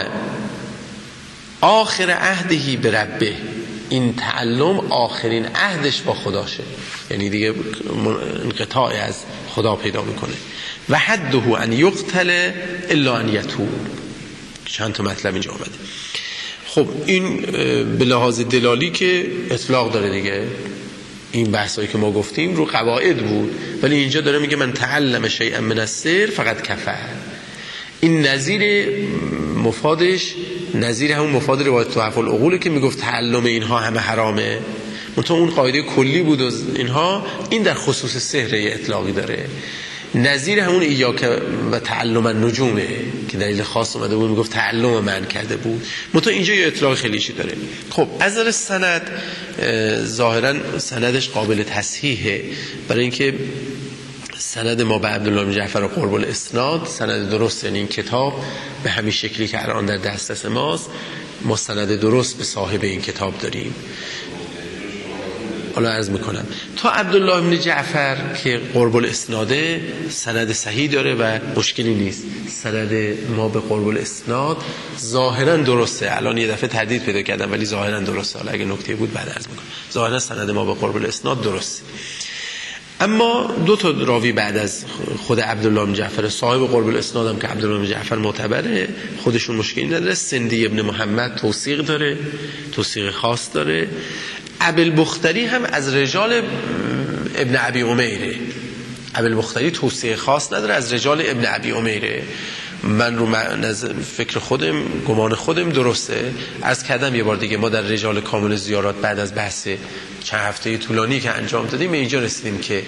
S1: آخر عهدهی بربه. این تعلم آخرین عهدش با خداشه، یعنی دیگه انقطاع از خدا پیدا میکنه. و حده ان یقتل الا ان یتوب. چند تا مطلب اینجا آمده. خب این به لحاظ دلالی که اطلاق داره دیگه، این بحثایی که ما گفتیم رو قواعد بود، ولی اینجا داره میگه من تعلم شیئا من السحر فقط کفر. این نظیر مفادش نظیر همون مفاد روایت تحف العقوله که میگفت تعلم اینها همه حرامه، منتها اون قاعده کلی بود و اینها، این در خصوص سحر اطلاقی داره. نظیر همون ایاک و تعلم النجومه که دلیل خاص اومده بود میگفت تعلم من کرده بود، منتها اینجا یه اطلاق خیلیشی داره. خب از نظر سند ظاهرا سندش قابل تصحیحه، برای اینکه سند ما به عبدالله بن جعفر قرب الاسناد سند درست، یعنی این کتاب به همین شکلی که الان در دسترس ماست ما سند درست به صاحب این کتاب داریم. حالا عرض میکنم تا عبدالله بن جعفر که قرب الاسناده سند صحیح داره و مشکلی نیست. سند ما به قرب الاسناد ظاهرا درسته، الان یه دفعه تردید پیدا کردم ولی ظاهرا درسته، حالا اگه نکته بود بعد عرض میکنم. ظاهرا سند ما به قرب الاسناد درسته، اما 2 تا راوی بعد از خود عبدالله بن جعفر صاحب قرب الاسناد هم که عبدالله بن جعفر معتبره، خودشون مشکلی نداره. سندی ابن محمد توثیق داره، توثیق خاص داره. ابی البختری هم از رجال ابن ابی امیره. ابی البختری توثیق خاص نداره، از رجال ابن ابی امیره. من رو فکر خودم گمان خودم درسته. از کردم یه بار دیگه ما در رجال کامل زیارات بعد از بحث چند هفته طولانی که انجام دادیم اینجا رسیدیم که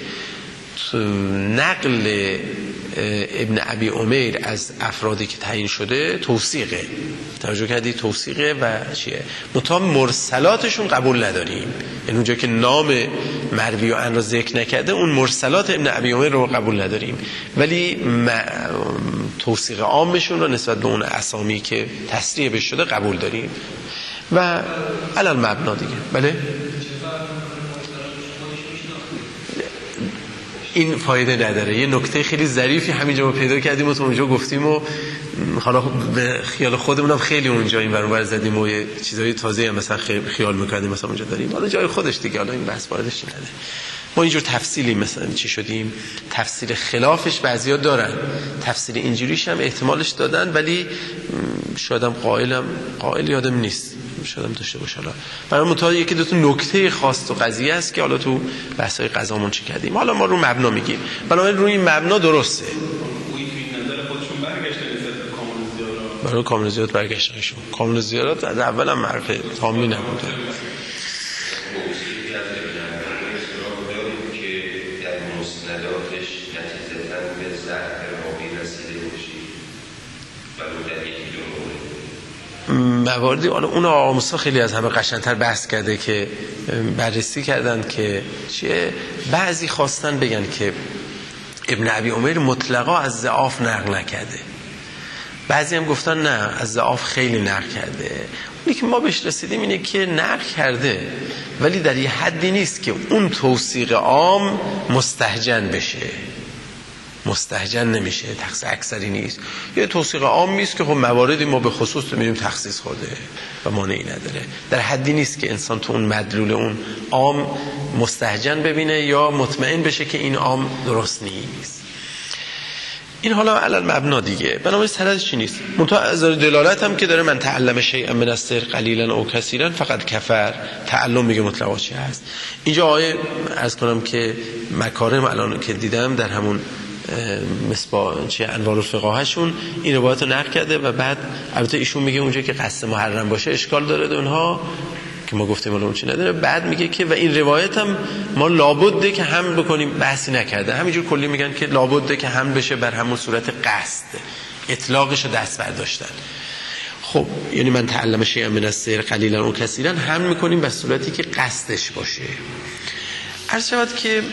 S1: نقل ابن ابی امیر از افرادی که تعیین شده توثیقه. توجه کردی؟ توثیقه و چیه؟ منتها مرسلاتشون قبول نداریم، یعنی اونجا که نام مروی و ان را ذکر نکرده اون مرسلات ابن ابی امیر رو قبول نداریم، ولی توثیق عامشون رو نسبت به اون اسامی که تصریح بهش شده قبول داریم و علل مبنا دیگه. بله این فایده نداره. یه نکته خیلی ظریفی همینجا ما پیدا کردیم و تو اونجا گفتیم و حالا به خیال خودمونم خیلی اونجا این ور زدیم و یه چیزای تازه هم مثلا خیال می‌کردیم مثلا اونجا داریم، حالا جای خودش دیگه، حالا این بحث واردش نده. ما اینجور تفصیلی مثلا چی شدیم، تفسیر خلافش بعضیا دارن، تفسیر اینجوریش هم احتمالش دادن، ولی شایدم قائل یادم نیست، شایدم داشته باشه. حالا برای متأ یکی دو تا نکته خاص تو قضیه است که حالا تو بحث‌های قضامون چی کردیم، حالا ما رو مبنا میگیم، بنابراین روی این مبنا درسته. برای کامل زیارت برگشتنشون، کامل زیارت از اول هم معرفه تامی نبوده. مواردی اون آموزها خیلی از همه قشنگتر بحث کرده که بررسی کردن که چیه. بعضی خواستن بگن که ابن ابی عمر مطلقا از ضعاف نقل نکرده. بعضی هم گفتن نه از ضعاف خیلی نقل کرده. اونی که ما بهش رسیدیم اینه که نقل کرده ولی در یه حدی نیست که اون توثیق عام مستهجن بشه، مستهجن نمیشه، تخصیص اکثری نیست. یه توثیق عام نیست که خب مواردی ما به خصوص می‌بینیم تخصیص خورده و مانعی نداره. در حدی نیست که انسان تو اون مدلول اون عام مستهجن ببینه یا مطمئن بشه که این عام درست نیست. این حالا علل مبنا دیگه. بنابراین سندش چی نیست. منتها از دلالت هم که داره من تعلم شیئا من السحر قلیلا او کثیرا فقط کفر. تعلم میگه مطلقا چی هست. اینجا آیه عرض کنم که مکارم الان که دیدم در همون مصباح چه انوار الفقاهشون این روایت رو نقل کرده و بعد البته ایشون میگه اونجا که قصد محرم باشه اشکال داره اونها که ما گفتیم اون چی نداره. بعد میگه که و این روایت هم ما لابده که هم بکنیم، بحثی نکرده، همینجور کلی میگن که لابده که هم بشه بر همون صورت قصد، اطلاقش رو دست برداشتن. خب یعنی من تعلم شیئا من السحر قلیلا و کثیرا هم میکنیم به صورتی که قصدش باشه. عرض شود که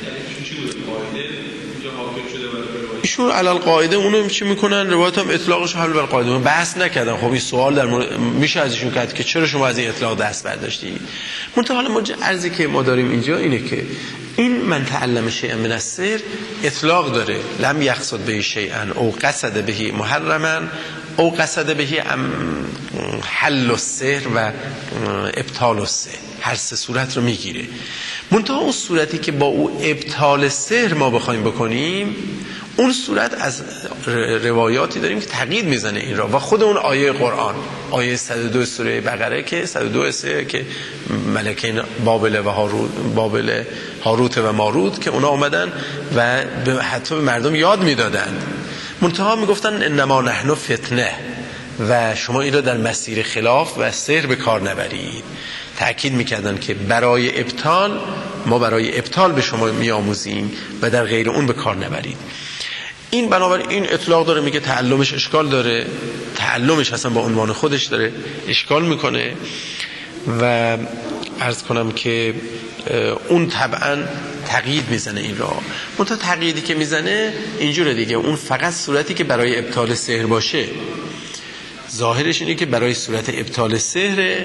S1: ایشون علل قاعده اونو چی میکنن روایت هم اطلاقش حل بر قاعده من بحث نکردن. خب این سوال در میشه از ایشون کرد که چرا شما از این اطلاق دست برداشتی. منتها حالا عرضی که ما داریم اینجا اینه که این من تعلم شیئا من السحر اطلاق داره، لم یقصد به شیئا او قصد به محرما او قصد به حل السحر و ابطال السحر، هر سه صورت رو میگیره. منتها اون صورتی که با او ابطال سحر ما بخوایم بکنیم اون صورت از روایاتی داریم که تقیید میزنه این را و خود اون آیه قرآن، آیه 102 سوره بقره که 102 که ملکین بابل و هاروت و ماروت که اونا اومدن و حتی به مردم یاد میدادند، منتها میگفتن انما نحن فتنه و شما این را در مسیر خلاف و سحر به کار نبرید. تأکید میکردن که برای ابطال ما برای ابطال به شما میآموزیم و در غیر اون به کار نبرید. این بنابراین این اطلاق داره، میگه تعلمش اشکال داره، تعلمش اصلا با عنوان خودش داره اشکال میکنه و عرض کنم که اون طبعا تقیید میزنه این را. منتها تقییدی که میزنه اینجوره دیگه، اون فقط صورتی که برای ابطال سحر باشه، ظاهرش اینه که برای صورت ابطال سحر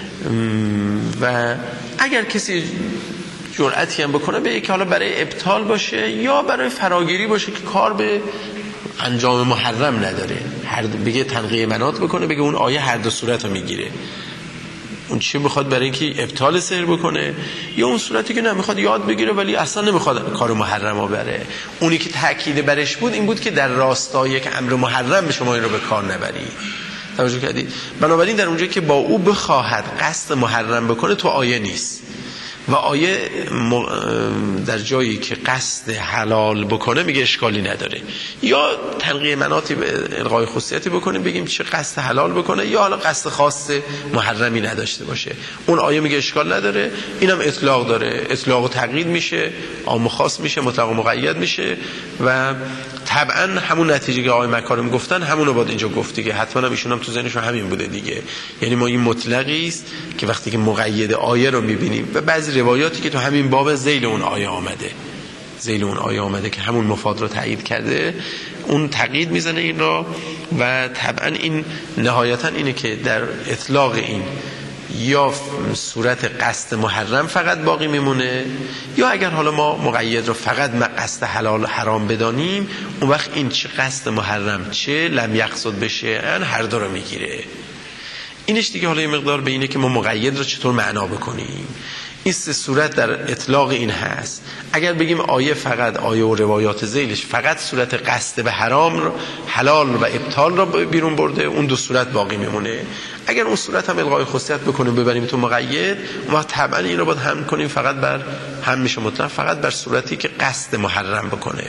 S1: و اگر کسی جرأتی هم بکنه به که حالا برای ابطال باشه یا برای فراگیری باشه که کار به انجام محرم نداره، بگه تنقیه منات بکنه، بگه اون آیه هر دو صورت رو میگیره، اون چی میخواد برای اینکه ابطال سحر بکنه یا اون صورتی که نمیخواد یاد بگیره ولی اصلا نمیخواد کار محرم رو بره. اونی که تأکید برش بود این بود که در راستای یک امر محرم به شما این رو به کار نبرید. توجه کردید؟ بنابراین در اونجایی که با او بخواهد قصد محرم بکنه تو آیه نیست و آیه در جایی که قصد حلال بکنه میگه اشکالی نداره، یا تنقیه مناطی به الغای خصوصیتی بکنیم بگیم چه قصد حلال بکنه یا حالا قصد خاص محرمی نداشته باشه، اون آیه میگه اشکال نداره. اینم اطلاق داره، اطلاق و تقیید میشه، عام و خاص میشه، مطلق و مقید میشه و طبعا همون نتیجه که آقای مکارم گفتن همون رو باید اینجا گفت دیگه. حتما هم ایشون هم تو ذهنشون همین بوده دیگه، یعنی ما این مطلقی است که وقتی که مقید آیه رو میبینیم و بعضی روایاتی که تو همین باب ذیل اون آیه آمده که همون مفاد رو تایید کرده، اون تقیید میزنه این را و طبعا این نهایتا اینه که در اطلاق این یا صورت قصد محرم فقط باقی میمونه یا اگر حالا ما مقید رو فقط قصد حلال حرام بدانیم اون وقت این چه قصد محرم چه لم یقصد بشه هر دو رو میگیره. اینش دیگه حالا یه مقدار به اینه که ما مقید رو چطور معنا بکنیم. این سه صورت در اطلاق این هست. اگر بگیم آیه فقط آیه و روایات ذیلش فقط صورت قصد به حرام رو حلال و ابطال رو بیرون برده اون دو صورت باقی میمونه. اگر اون صورت هم الغای خصوصیت بکنیم ببریم تو مقید ما طبعا این رو باید هم کنیم فقط بر هم میشه مطلق فقط بر صورتی که قصد محرم بکنه.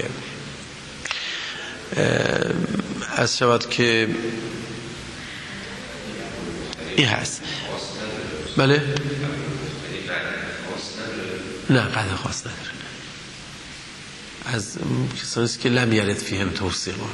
S1: از شود که این هست. بله نه قدر خاص نداره از کسانی که لم یرد فیهم توثیقون.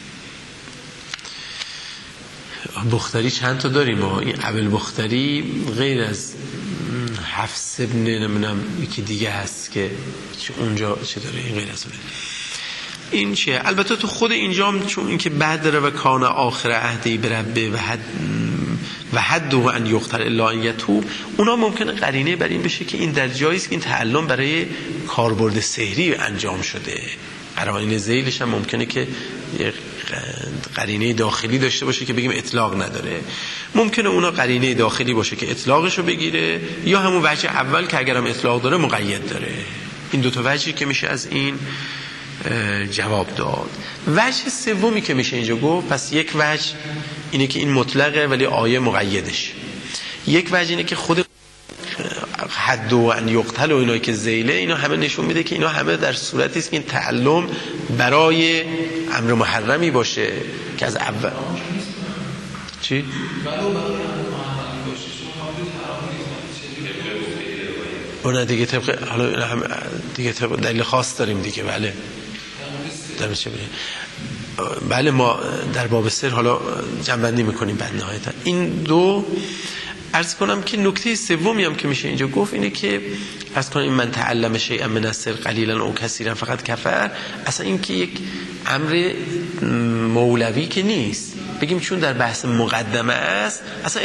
S1: بختری چند تا داریم ما، این ابل بختری غیر از حفص ابن نمیدونم یکی دیگه هست که اونجا چه داره، این غیر از اونه. این چیه؟ البته تو خود اینجا هم چون اینکه بدر و کان آخر عهدی بربه و حد و ان یقتل الا ان یتوب، اونا ممکنه قرینه بر این بشه که این در جایی است که این تعلم برای کاربرد سحری انجام شده. قرائن ذیلش هم ممکنه که قرینه داخلی داشته باشه که بگیم اطلاق نداره. ممکنه اونا قرینه داخلی باشه که اطلاقشو بگیره، یا همون وجه اول که اگرم اطلاق داره مقید داره. این دو تا وجهی که میشه از این جواب داد. وجه سومی که میشه اینجا گفت، پس یک وجه اینه که این مطلقه ولی آیه مقیدش. یک وجه اینه که خود حد و ان یقتل و اینایی که ذیله، اینا همه نشون میده که اینا همه در صورتی است که این تعلم برای امر محرمی باشه که از اول چی؟ اون دیگه طبق حالا هم دیگه طبق دلیل خاص داریم دیگه. بله بله ما در باب سر حالا جنبندی میکنیم بعد نهایتا. این دو عرض کنم که نکته سومی هم که میشه اینجا گفت اینه که عرض کنم این من تعلم شیئا من السر قلیلا او کثیرا فقط کفر، اصلا این که یک امر مولوی که نیست، بگیم چون در بحث مقدمه است، اصلا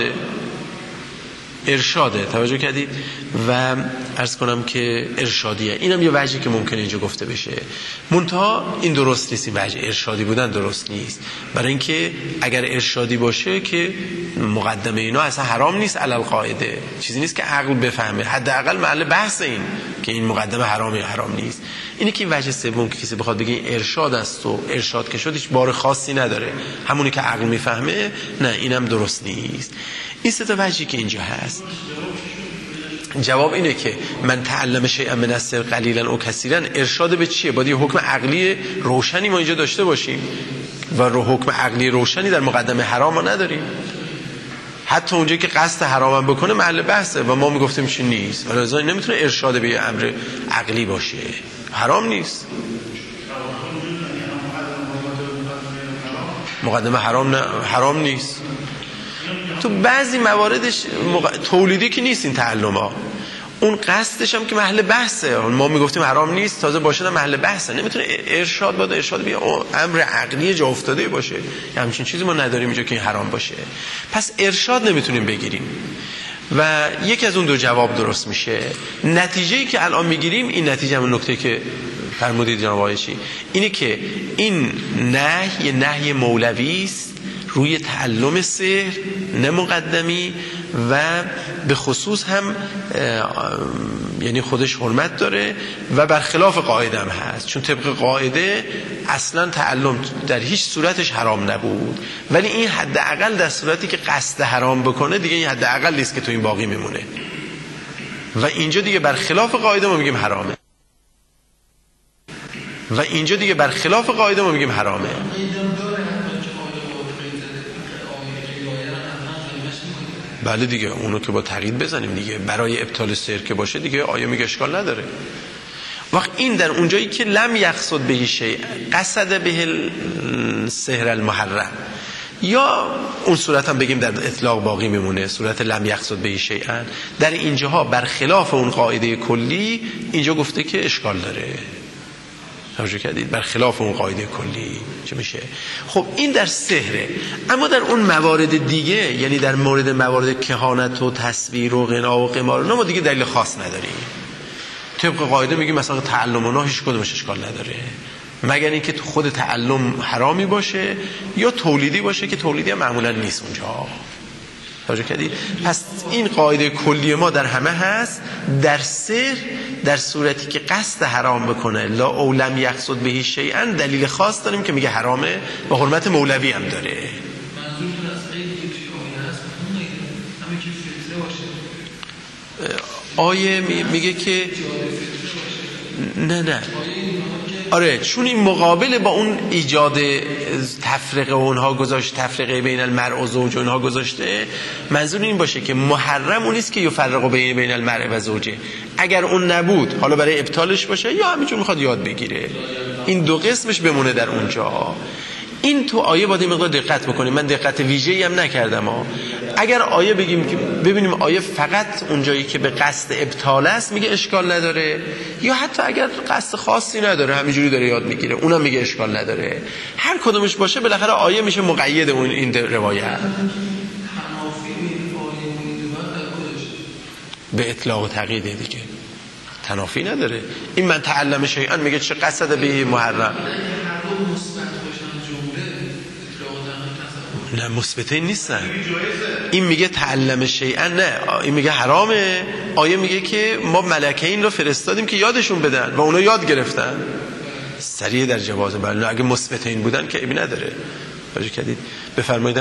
S1: ارشاده توجه کردید و عرض کنم که ارشادیه. اینم یه وجهی که ممکنه اینجا گفته بشه، منتها این درست نیست. این وجه ارشادی بودن درست نیست، برای اینکه اگر ارشادی باشه که مقدمه اینا اصلا حرام نیست علل قاعده، چیزی نیست که عقل بفهمه، حداقل محل بحث این که این مقدمه حرامه یا حرام نیست. اینه که وجه سوم که کسی بخواد بگه ارشاد است و ارشاد که شد هیچ بار خاصی نداره، همونی که عقل میفهمه، نه اینم درست نیست. این سه تا وجهی که اینجا هست. جواب اینه که من تعلم شیئا من السر قلیلا او کثیرا، ارشاد به چیه؟ باید یه حکم عقلی روشنی ما اینجا داشته باشیم و حکم عقلی روشنی در مقدمه حرام ما نداریم. حتی اونجایی که قصد حرام بکنه محل بحثه و ما میگفتیم چی نیست، ولی لذا نمیتونه ارشاد به امر عقلی باشه، حرام نیست. مقدمه حرام نیست. تو بعضی مواردش تولیدی که نیست این تعلم ها، اون قصدش هم که محل بحثه، ما میگفتیم حرام نیست، تازه باشه محل بحثه، نمیتونه ارشاد باشه، ارشاد به امر عقلی جا افتاده باشه، همچین چیزی ما نداریم اینجا که این حرام باشه. پس ارشاد نمیتونیم بگیریم و یکی از اون دو جواب درست میشه. نتیجه‌ای که الان میگیریم این نتیجه، همون نکته که فرمودید جناب آقای چی، اینه که این نهی نهی مولوی است روی تعلم سحر، نه مقدمی، و به خصوص هم یعنی خودش حرمت داره و برخلاف قاعده هم هست، چون طبق قاعده اصلا تعلم در هیچ صورتش حرام نبود، ولی این حداقل در صورتی که قصد حرام بکنه دیگه این حداقل نیست که تو این باقی میمونه و اینجا دیگه برخلاف قاعده ما میگیم حرامه و اینجا دیگه برخلاف قاعده ما میگیم حرامه. بله دیگه اونو که با تقیید بزنیم دیگه، برای ابطال سحر که باشه دیگه آیه میگه اشکال نداره. وقت این در اونجایی که لم یقصد به شیء قصد به السحر المحرم، یا اون صورت هم بگیم در اطلاق باقی میمونه، صورت لم یقصد به شیئا، در اینجاها برخلاف اون قاعده کلی اینجا گفته که اشکال داره. توجه کردید؟ برخلاف اون قاعده کلی چه میشه؟ خب این در سحره، اما در اون موارد دیگه، یعنی در موارد کهانت و تصویر و غنا و قمار، ما دیگه دلیل خاص نداریم. طبق قاعده میگیم مثلا تعلم اونا هیچ کدومش اشکال نداره، مگر اینکه تو خود تعلم حرامی باشه یا تولیدی باشه که تولیدی هم معمولا نیست اونجا. توجه کردید؟ پس این قاعده کلی ما در همه هست. در سحر در صورتی که قصد حرام بکنه لا او لم یقصد به شیئا، دلیل خاص داریم که میگه حرامه و حرمت مولوی هم داره.
S3: منظورتون از قید چی هست؟ همه که فطره باشه.
S1: آیه میگه که نه آره، چون این مقابل با اون ایجاد تفرقه اونها گذاشت، تفرقه بین المرء و زوج اونها گذاشته، منظور این باشه که محرم اون نیست که یفرق بین المرء و زوجه. اگر اون نبود حالا برای ابطالش باشه یا همینجور میخواد یاد بگیره، این دو قسمش بمونه در اونجا. این تو آیه باید مقدار دقت بکنیم. من دقت ویژه‌ای هم نکردم اگر آیه بگیم که ببینیم آیه فقط اونجایی که به قصد ابطال است میگه اشکال نداره، یا حتی اگر قصد خاصی نداره همینجوری داره یاد میگیره اونم میگه اشکال نداره. هر کدومش باشه بالاخره آیه میشه مقید اون این روایت. به اطلاق و تقییده دیگه، تنافی نداره. این من تعلم شیئا میگه چه قصد به محرم. نه مثبتین نیستن. این میگه تعلم شیئا، نه این میگه حرامه. آیه میگه که ما ملکین رو فرستادیم که یادشون بدن و اونا یاد گرفتن. سریع در جواز. بله اگه مثبتین بودن که عیبی نداره. توجه کردید؟ بفرمایید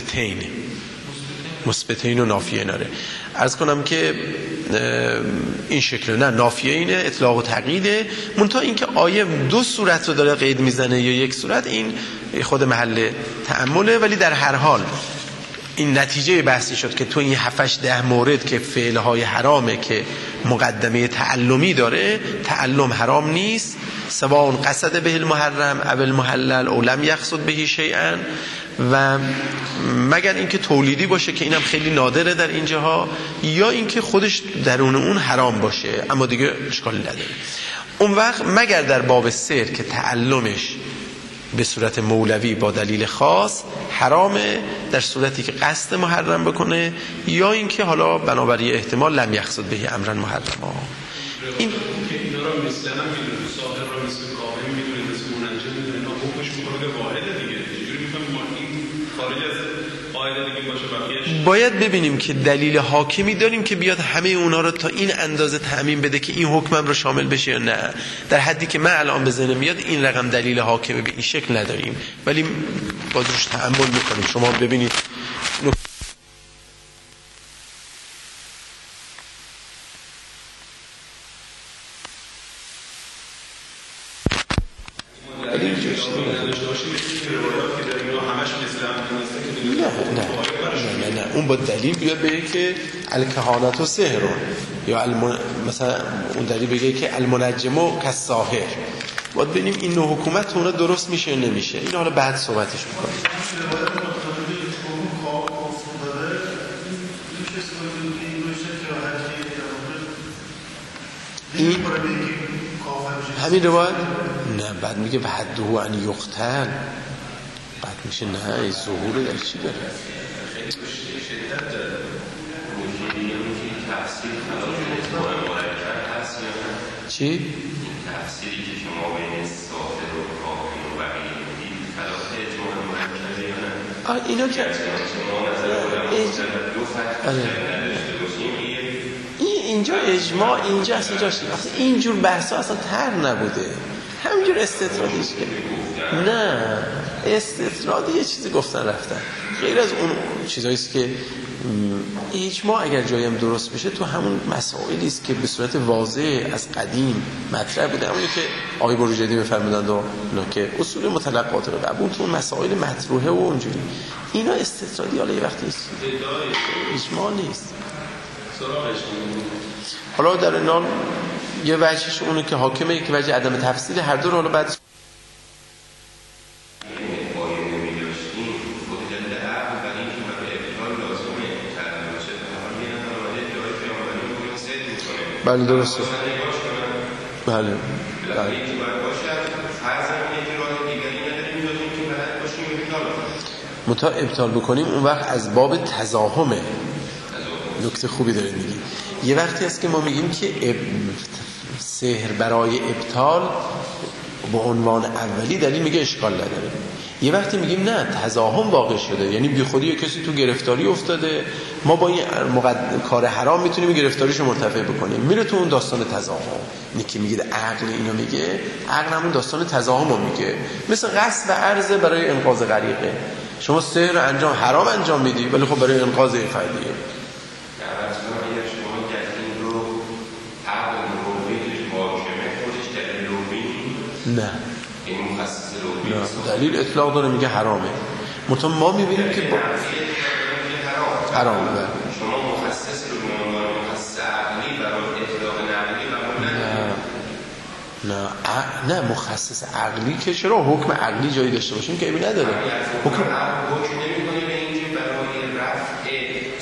S1: مثبتین و نافیه ناره. عرض کنم که این شکل نه نافیه اینه، اطلاق و تقییده. منتها این که آیه دو صورت رو داره قید میزنه یا یک صورت، این خود محل تأمله. ولی در هر حال این نتیجه بحثی شد که تو این 7-10 مورد که فعلهای حرامه که مقدمه تعلمی داره، تعلم حرام نیست، سواء قصد به المحرم او المحلل او لم یقصد به شیئا، و مگر اینکه تولیدی باشه که اینم خیلی نادره در اینجاها، یا اینکه خودش درون اون حرام باشه اما دیگه اشکالی نداره. اون وقت مگر در باب سحر که تعلمش به صورت مولوی با دلیل خاص حرامه، در صورتی که قصد محرم بکنه، یا اینکه حالا بنابرای احتمال لم یقصد به امرا محرما. این باید ببینیم که دلیل حاکمی داریم که بیاد همه اونا رو تا این اندازه تعمیم بده که این حکمم رو شامل بشه یا نه. در حدی که من الان به ذهنم میاد این رقم دلیل حاکمی به این شکل نداریم، ولی باز روش تأمل میکنیم. شما ببینید اون با دلیل بیاد بگه که الکهانت و سحر، یا مثلا اون دلیل بگه که المنجم و کالساحر. باید ببینیم این نوع حکومت اونا درست میشه یا نمیشه. این حالا بعد صحبتش میکنیم. این همین روایت نه، بعد میگه بعد دو ان یقتل، بعد میشه نه ظهور در چی داره. چی؟ این تفسیری که شما بین ساحر و کاهن و بقیه میدید خلاف اجماع مرکبه یا نه؟ اینا که اینجا اجماع اینجا اصلا جاش نیست. اینجور بحثا اصلا تر نبوده، همینجور استطرادیش که نه استطرادی یه چیزی گفتن رفتن، غیر از اون چیزاییست که اجماع اگر جایم درست بشه تو همون مسائلی است که به صورت واضح از قدیم مطرح بوده، همونی که آقای بروجردی می‌فرمودند و اینا که اصول متلقات رو قبول تو مسائل مطروحه و اونجوری. اینا استطرادی حالا یه وقتی اجماع نیست. حالا در این حال یه وجهش اونه که حاکمه، یک وجه عدم تفصیل هر دو رو حالا بعد بله درسته. بله متا ابطال بکنیم اون وقت از باب تزاحمه. نکته خوبی داره میگی. یه وقتی هست که ما میگیم که سحر برای ابطال با عنوان اولی دلیل میگه اشکال نداره. یه وقتی میگیم نه تزاحم واقع شده، یعنی بی خودی یه کسی تو گرفتاری افتاده، ما با این کار حرام میتونیم گرفتاریشو مرتفع بکنیم، میره تو اون داستان تزاحم. اینی که میگه عقل اینو میگه، عقل همون داستان تزاحمو میگه. مثل قصد و عرض برای انقاذ غریقه، شما سحر رو انجام حرام انجام میدی ولی خب برای انقاذ فردیه. نه دلیل اطلاق داره میگه حرامه. مطمئن ما میبینیم که حرامه.
S2: شما مخصص رو به عنوان مخصص عقلی برای اطلاق نقلی
S1: نه مخصص عقلی که چرا حکم عقلی جایی داشته باشیم که ایبی نداره.
S2: حکم نمی‌کنه به اینکه برای رفع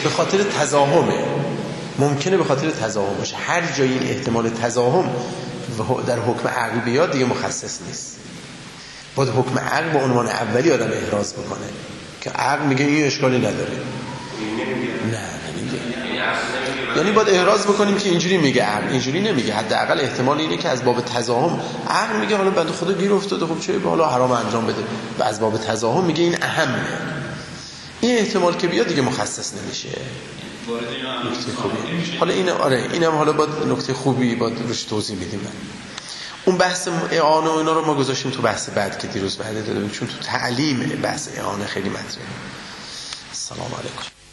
S1: خاطر تضاهمه، ممکنه به خاطر تضاهم باشه. هر جایی این احتمال تضاهم در حکم عقل بیاد دیگه مخصص نیست. باید حکم عقل با عنوان اولی آدم احراز بکنه که عقل میگه این اشکالی نداره. نه نمیگه. یعنی باید احراز بکنیم که اینجوری میگه، عقل اینجوری نمیگه. حداقل احتمال اینه که از باب تضاهم عقل میگه حالا بنده خدا گیر افتاده، خب چه حالا حرام انجام بده، و از باب تضاهم میگه این اهمه. این احتمال که بیاد دیگه مخصص نمیشه. نکته خوبی. حالا این اینم حالا باید نکته خوبی باید روش توضیح میدیم. اون بحث اعانه و اینا رو ما گذاشتیم تو بحث بعد که دیروز بعد دادیم، چون تو تعلیم بحث اعانه خیلی مطرحه. السلام علیکم.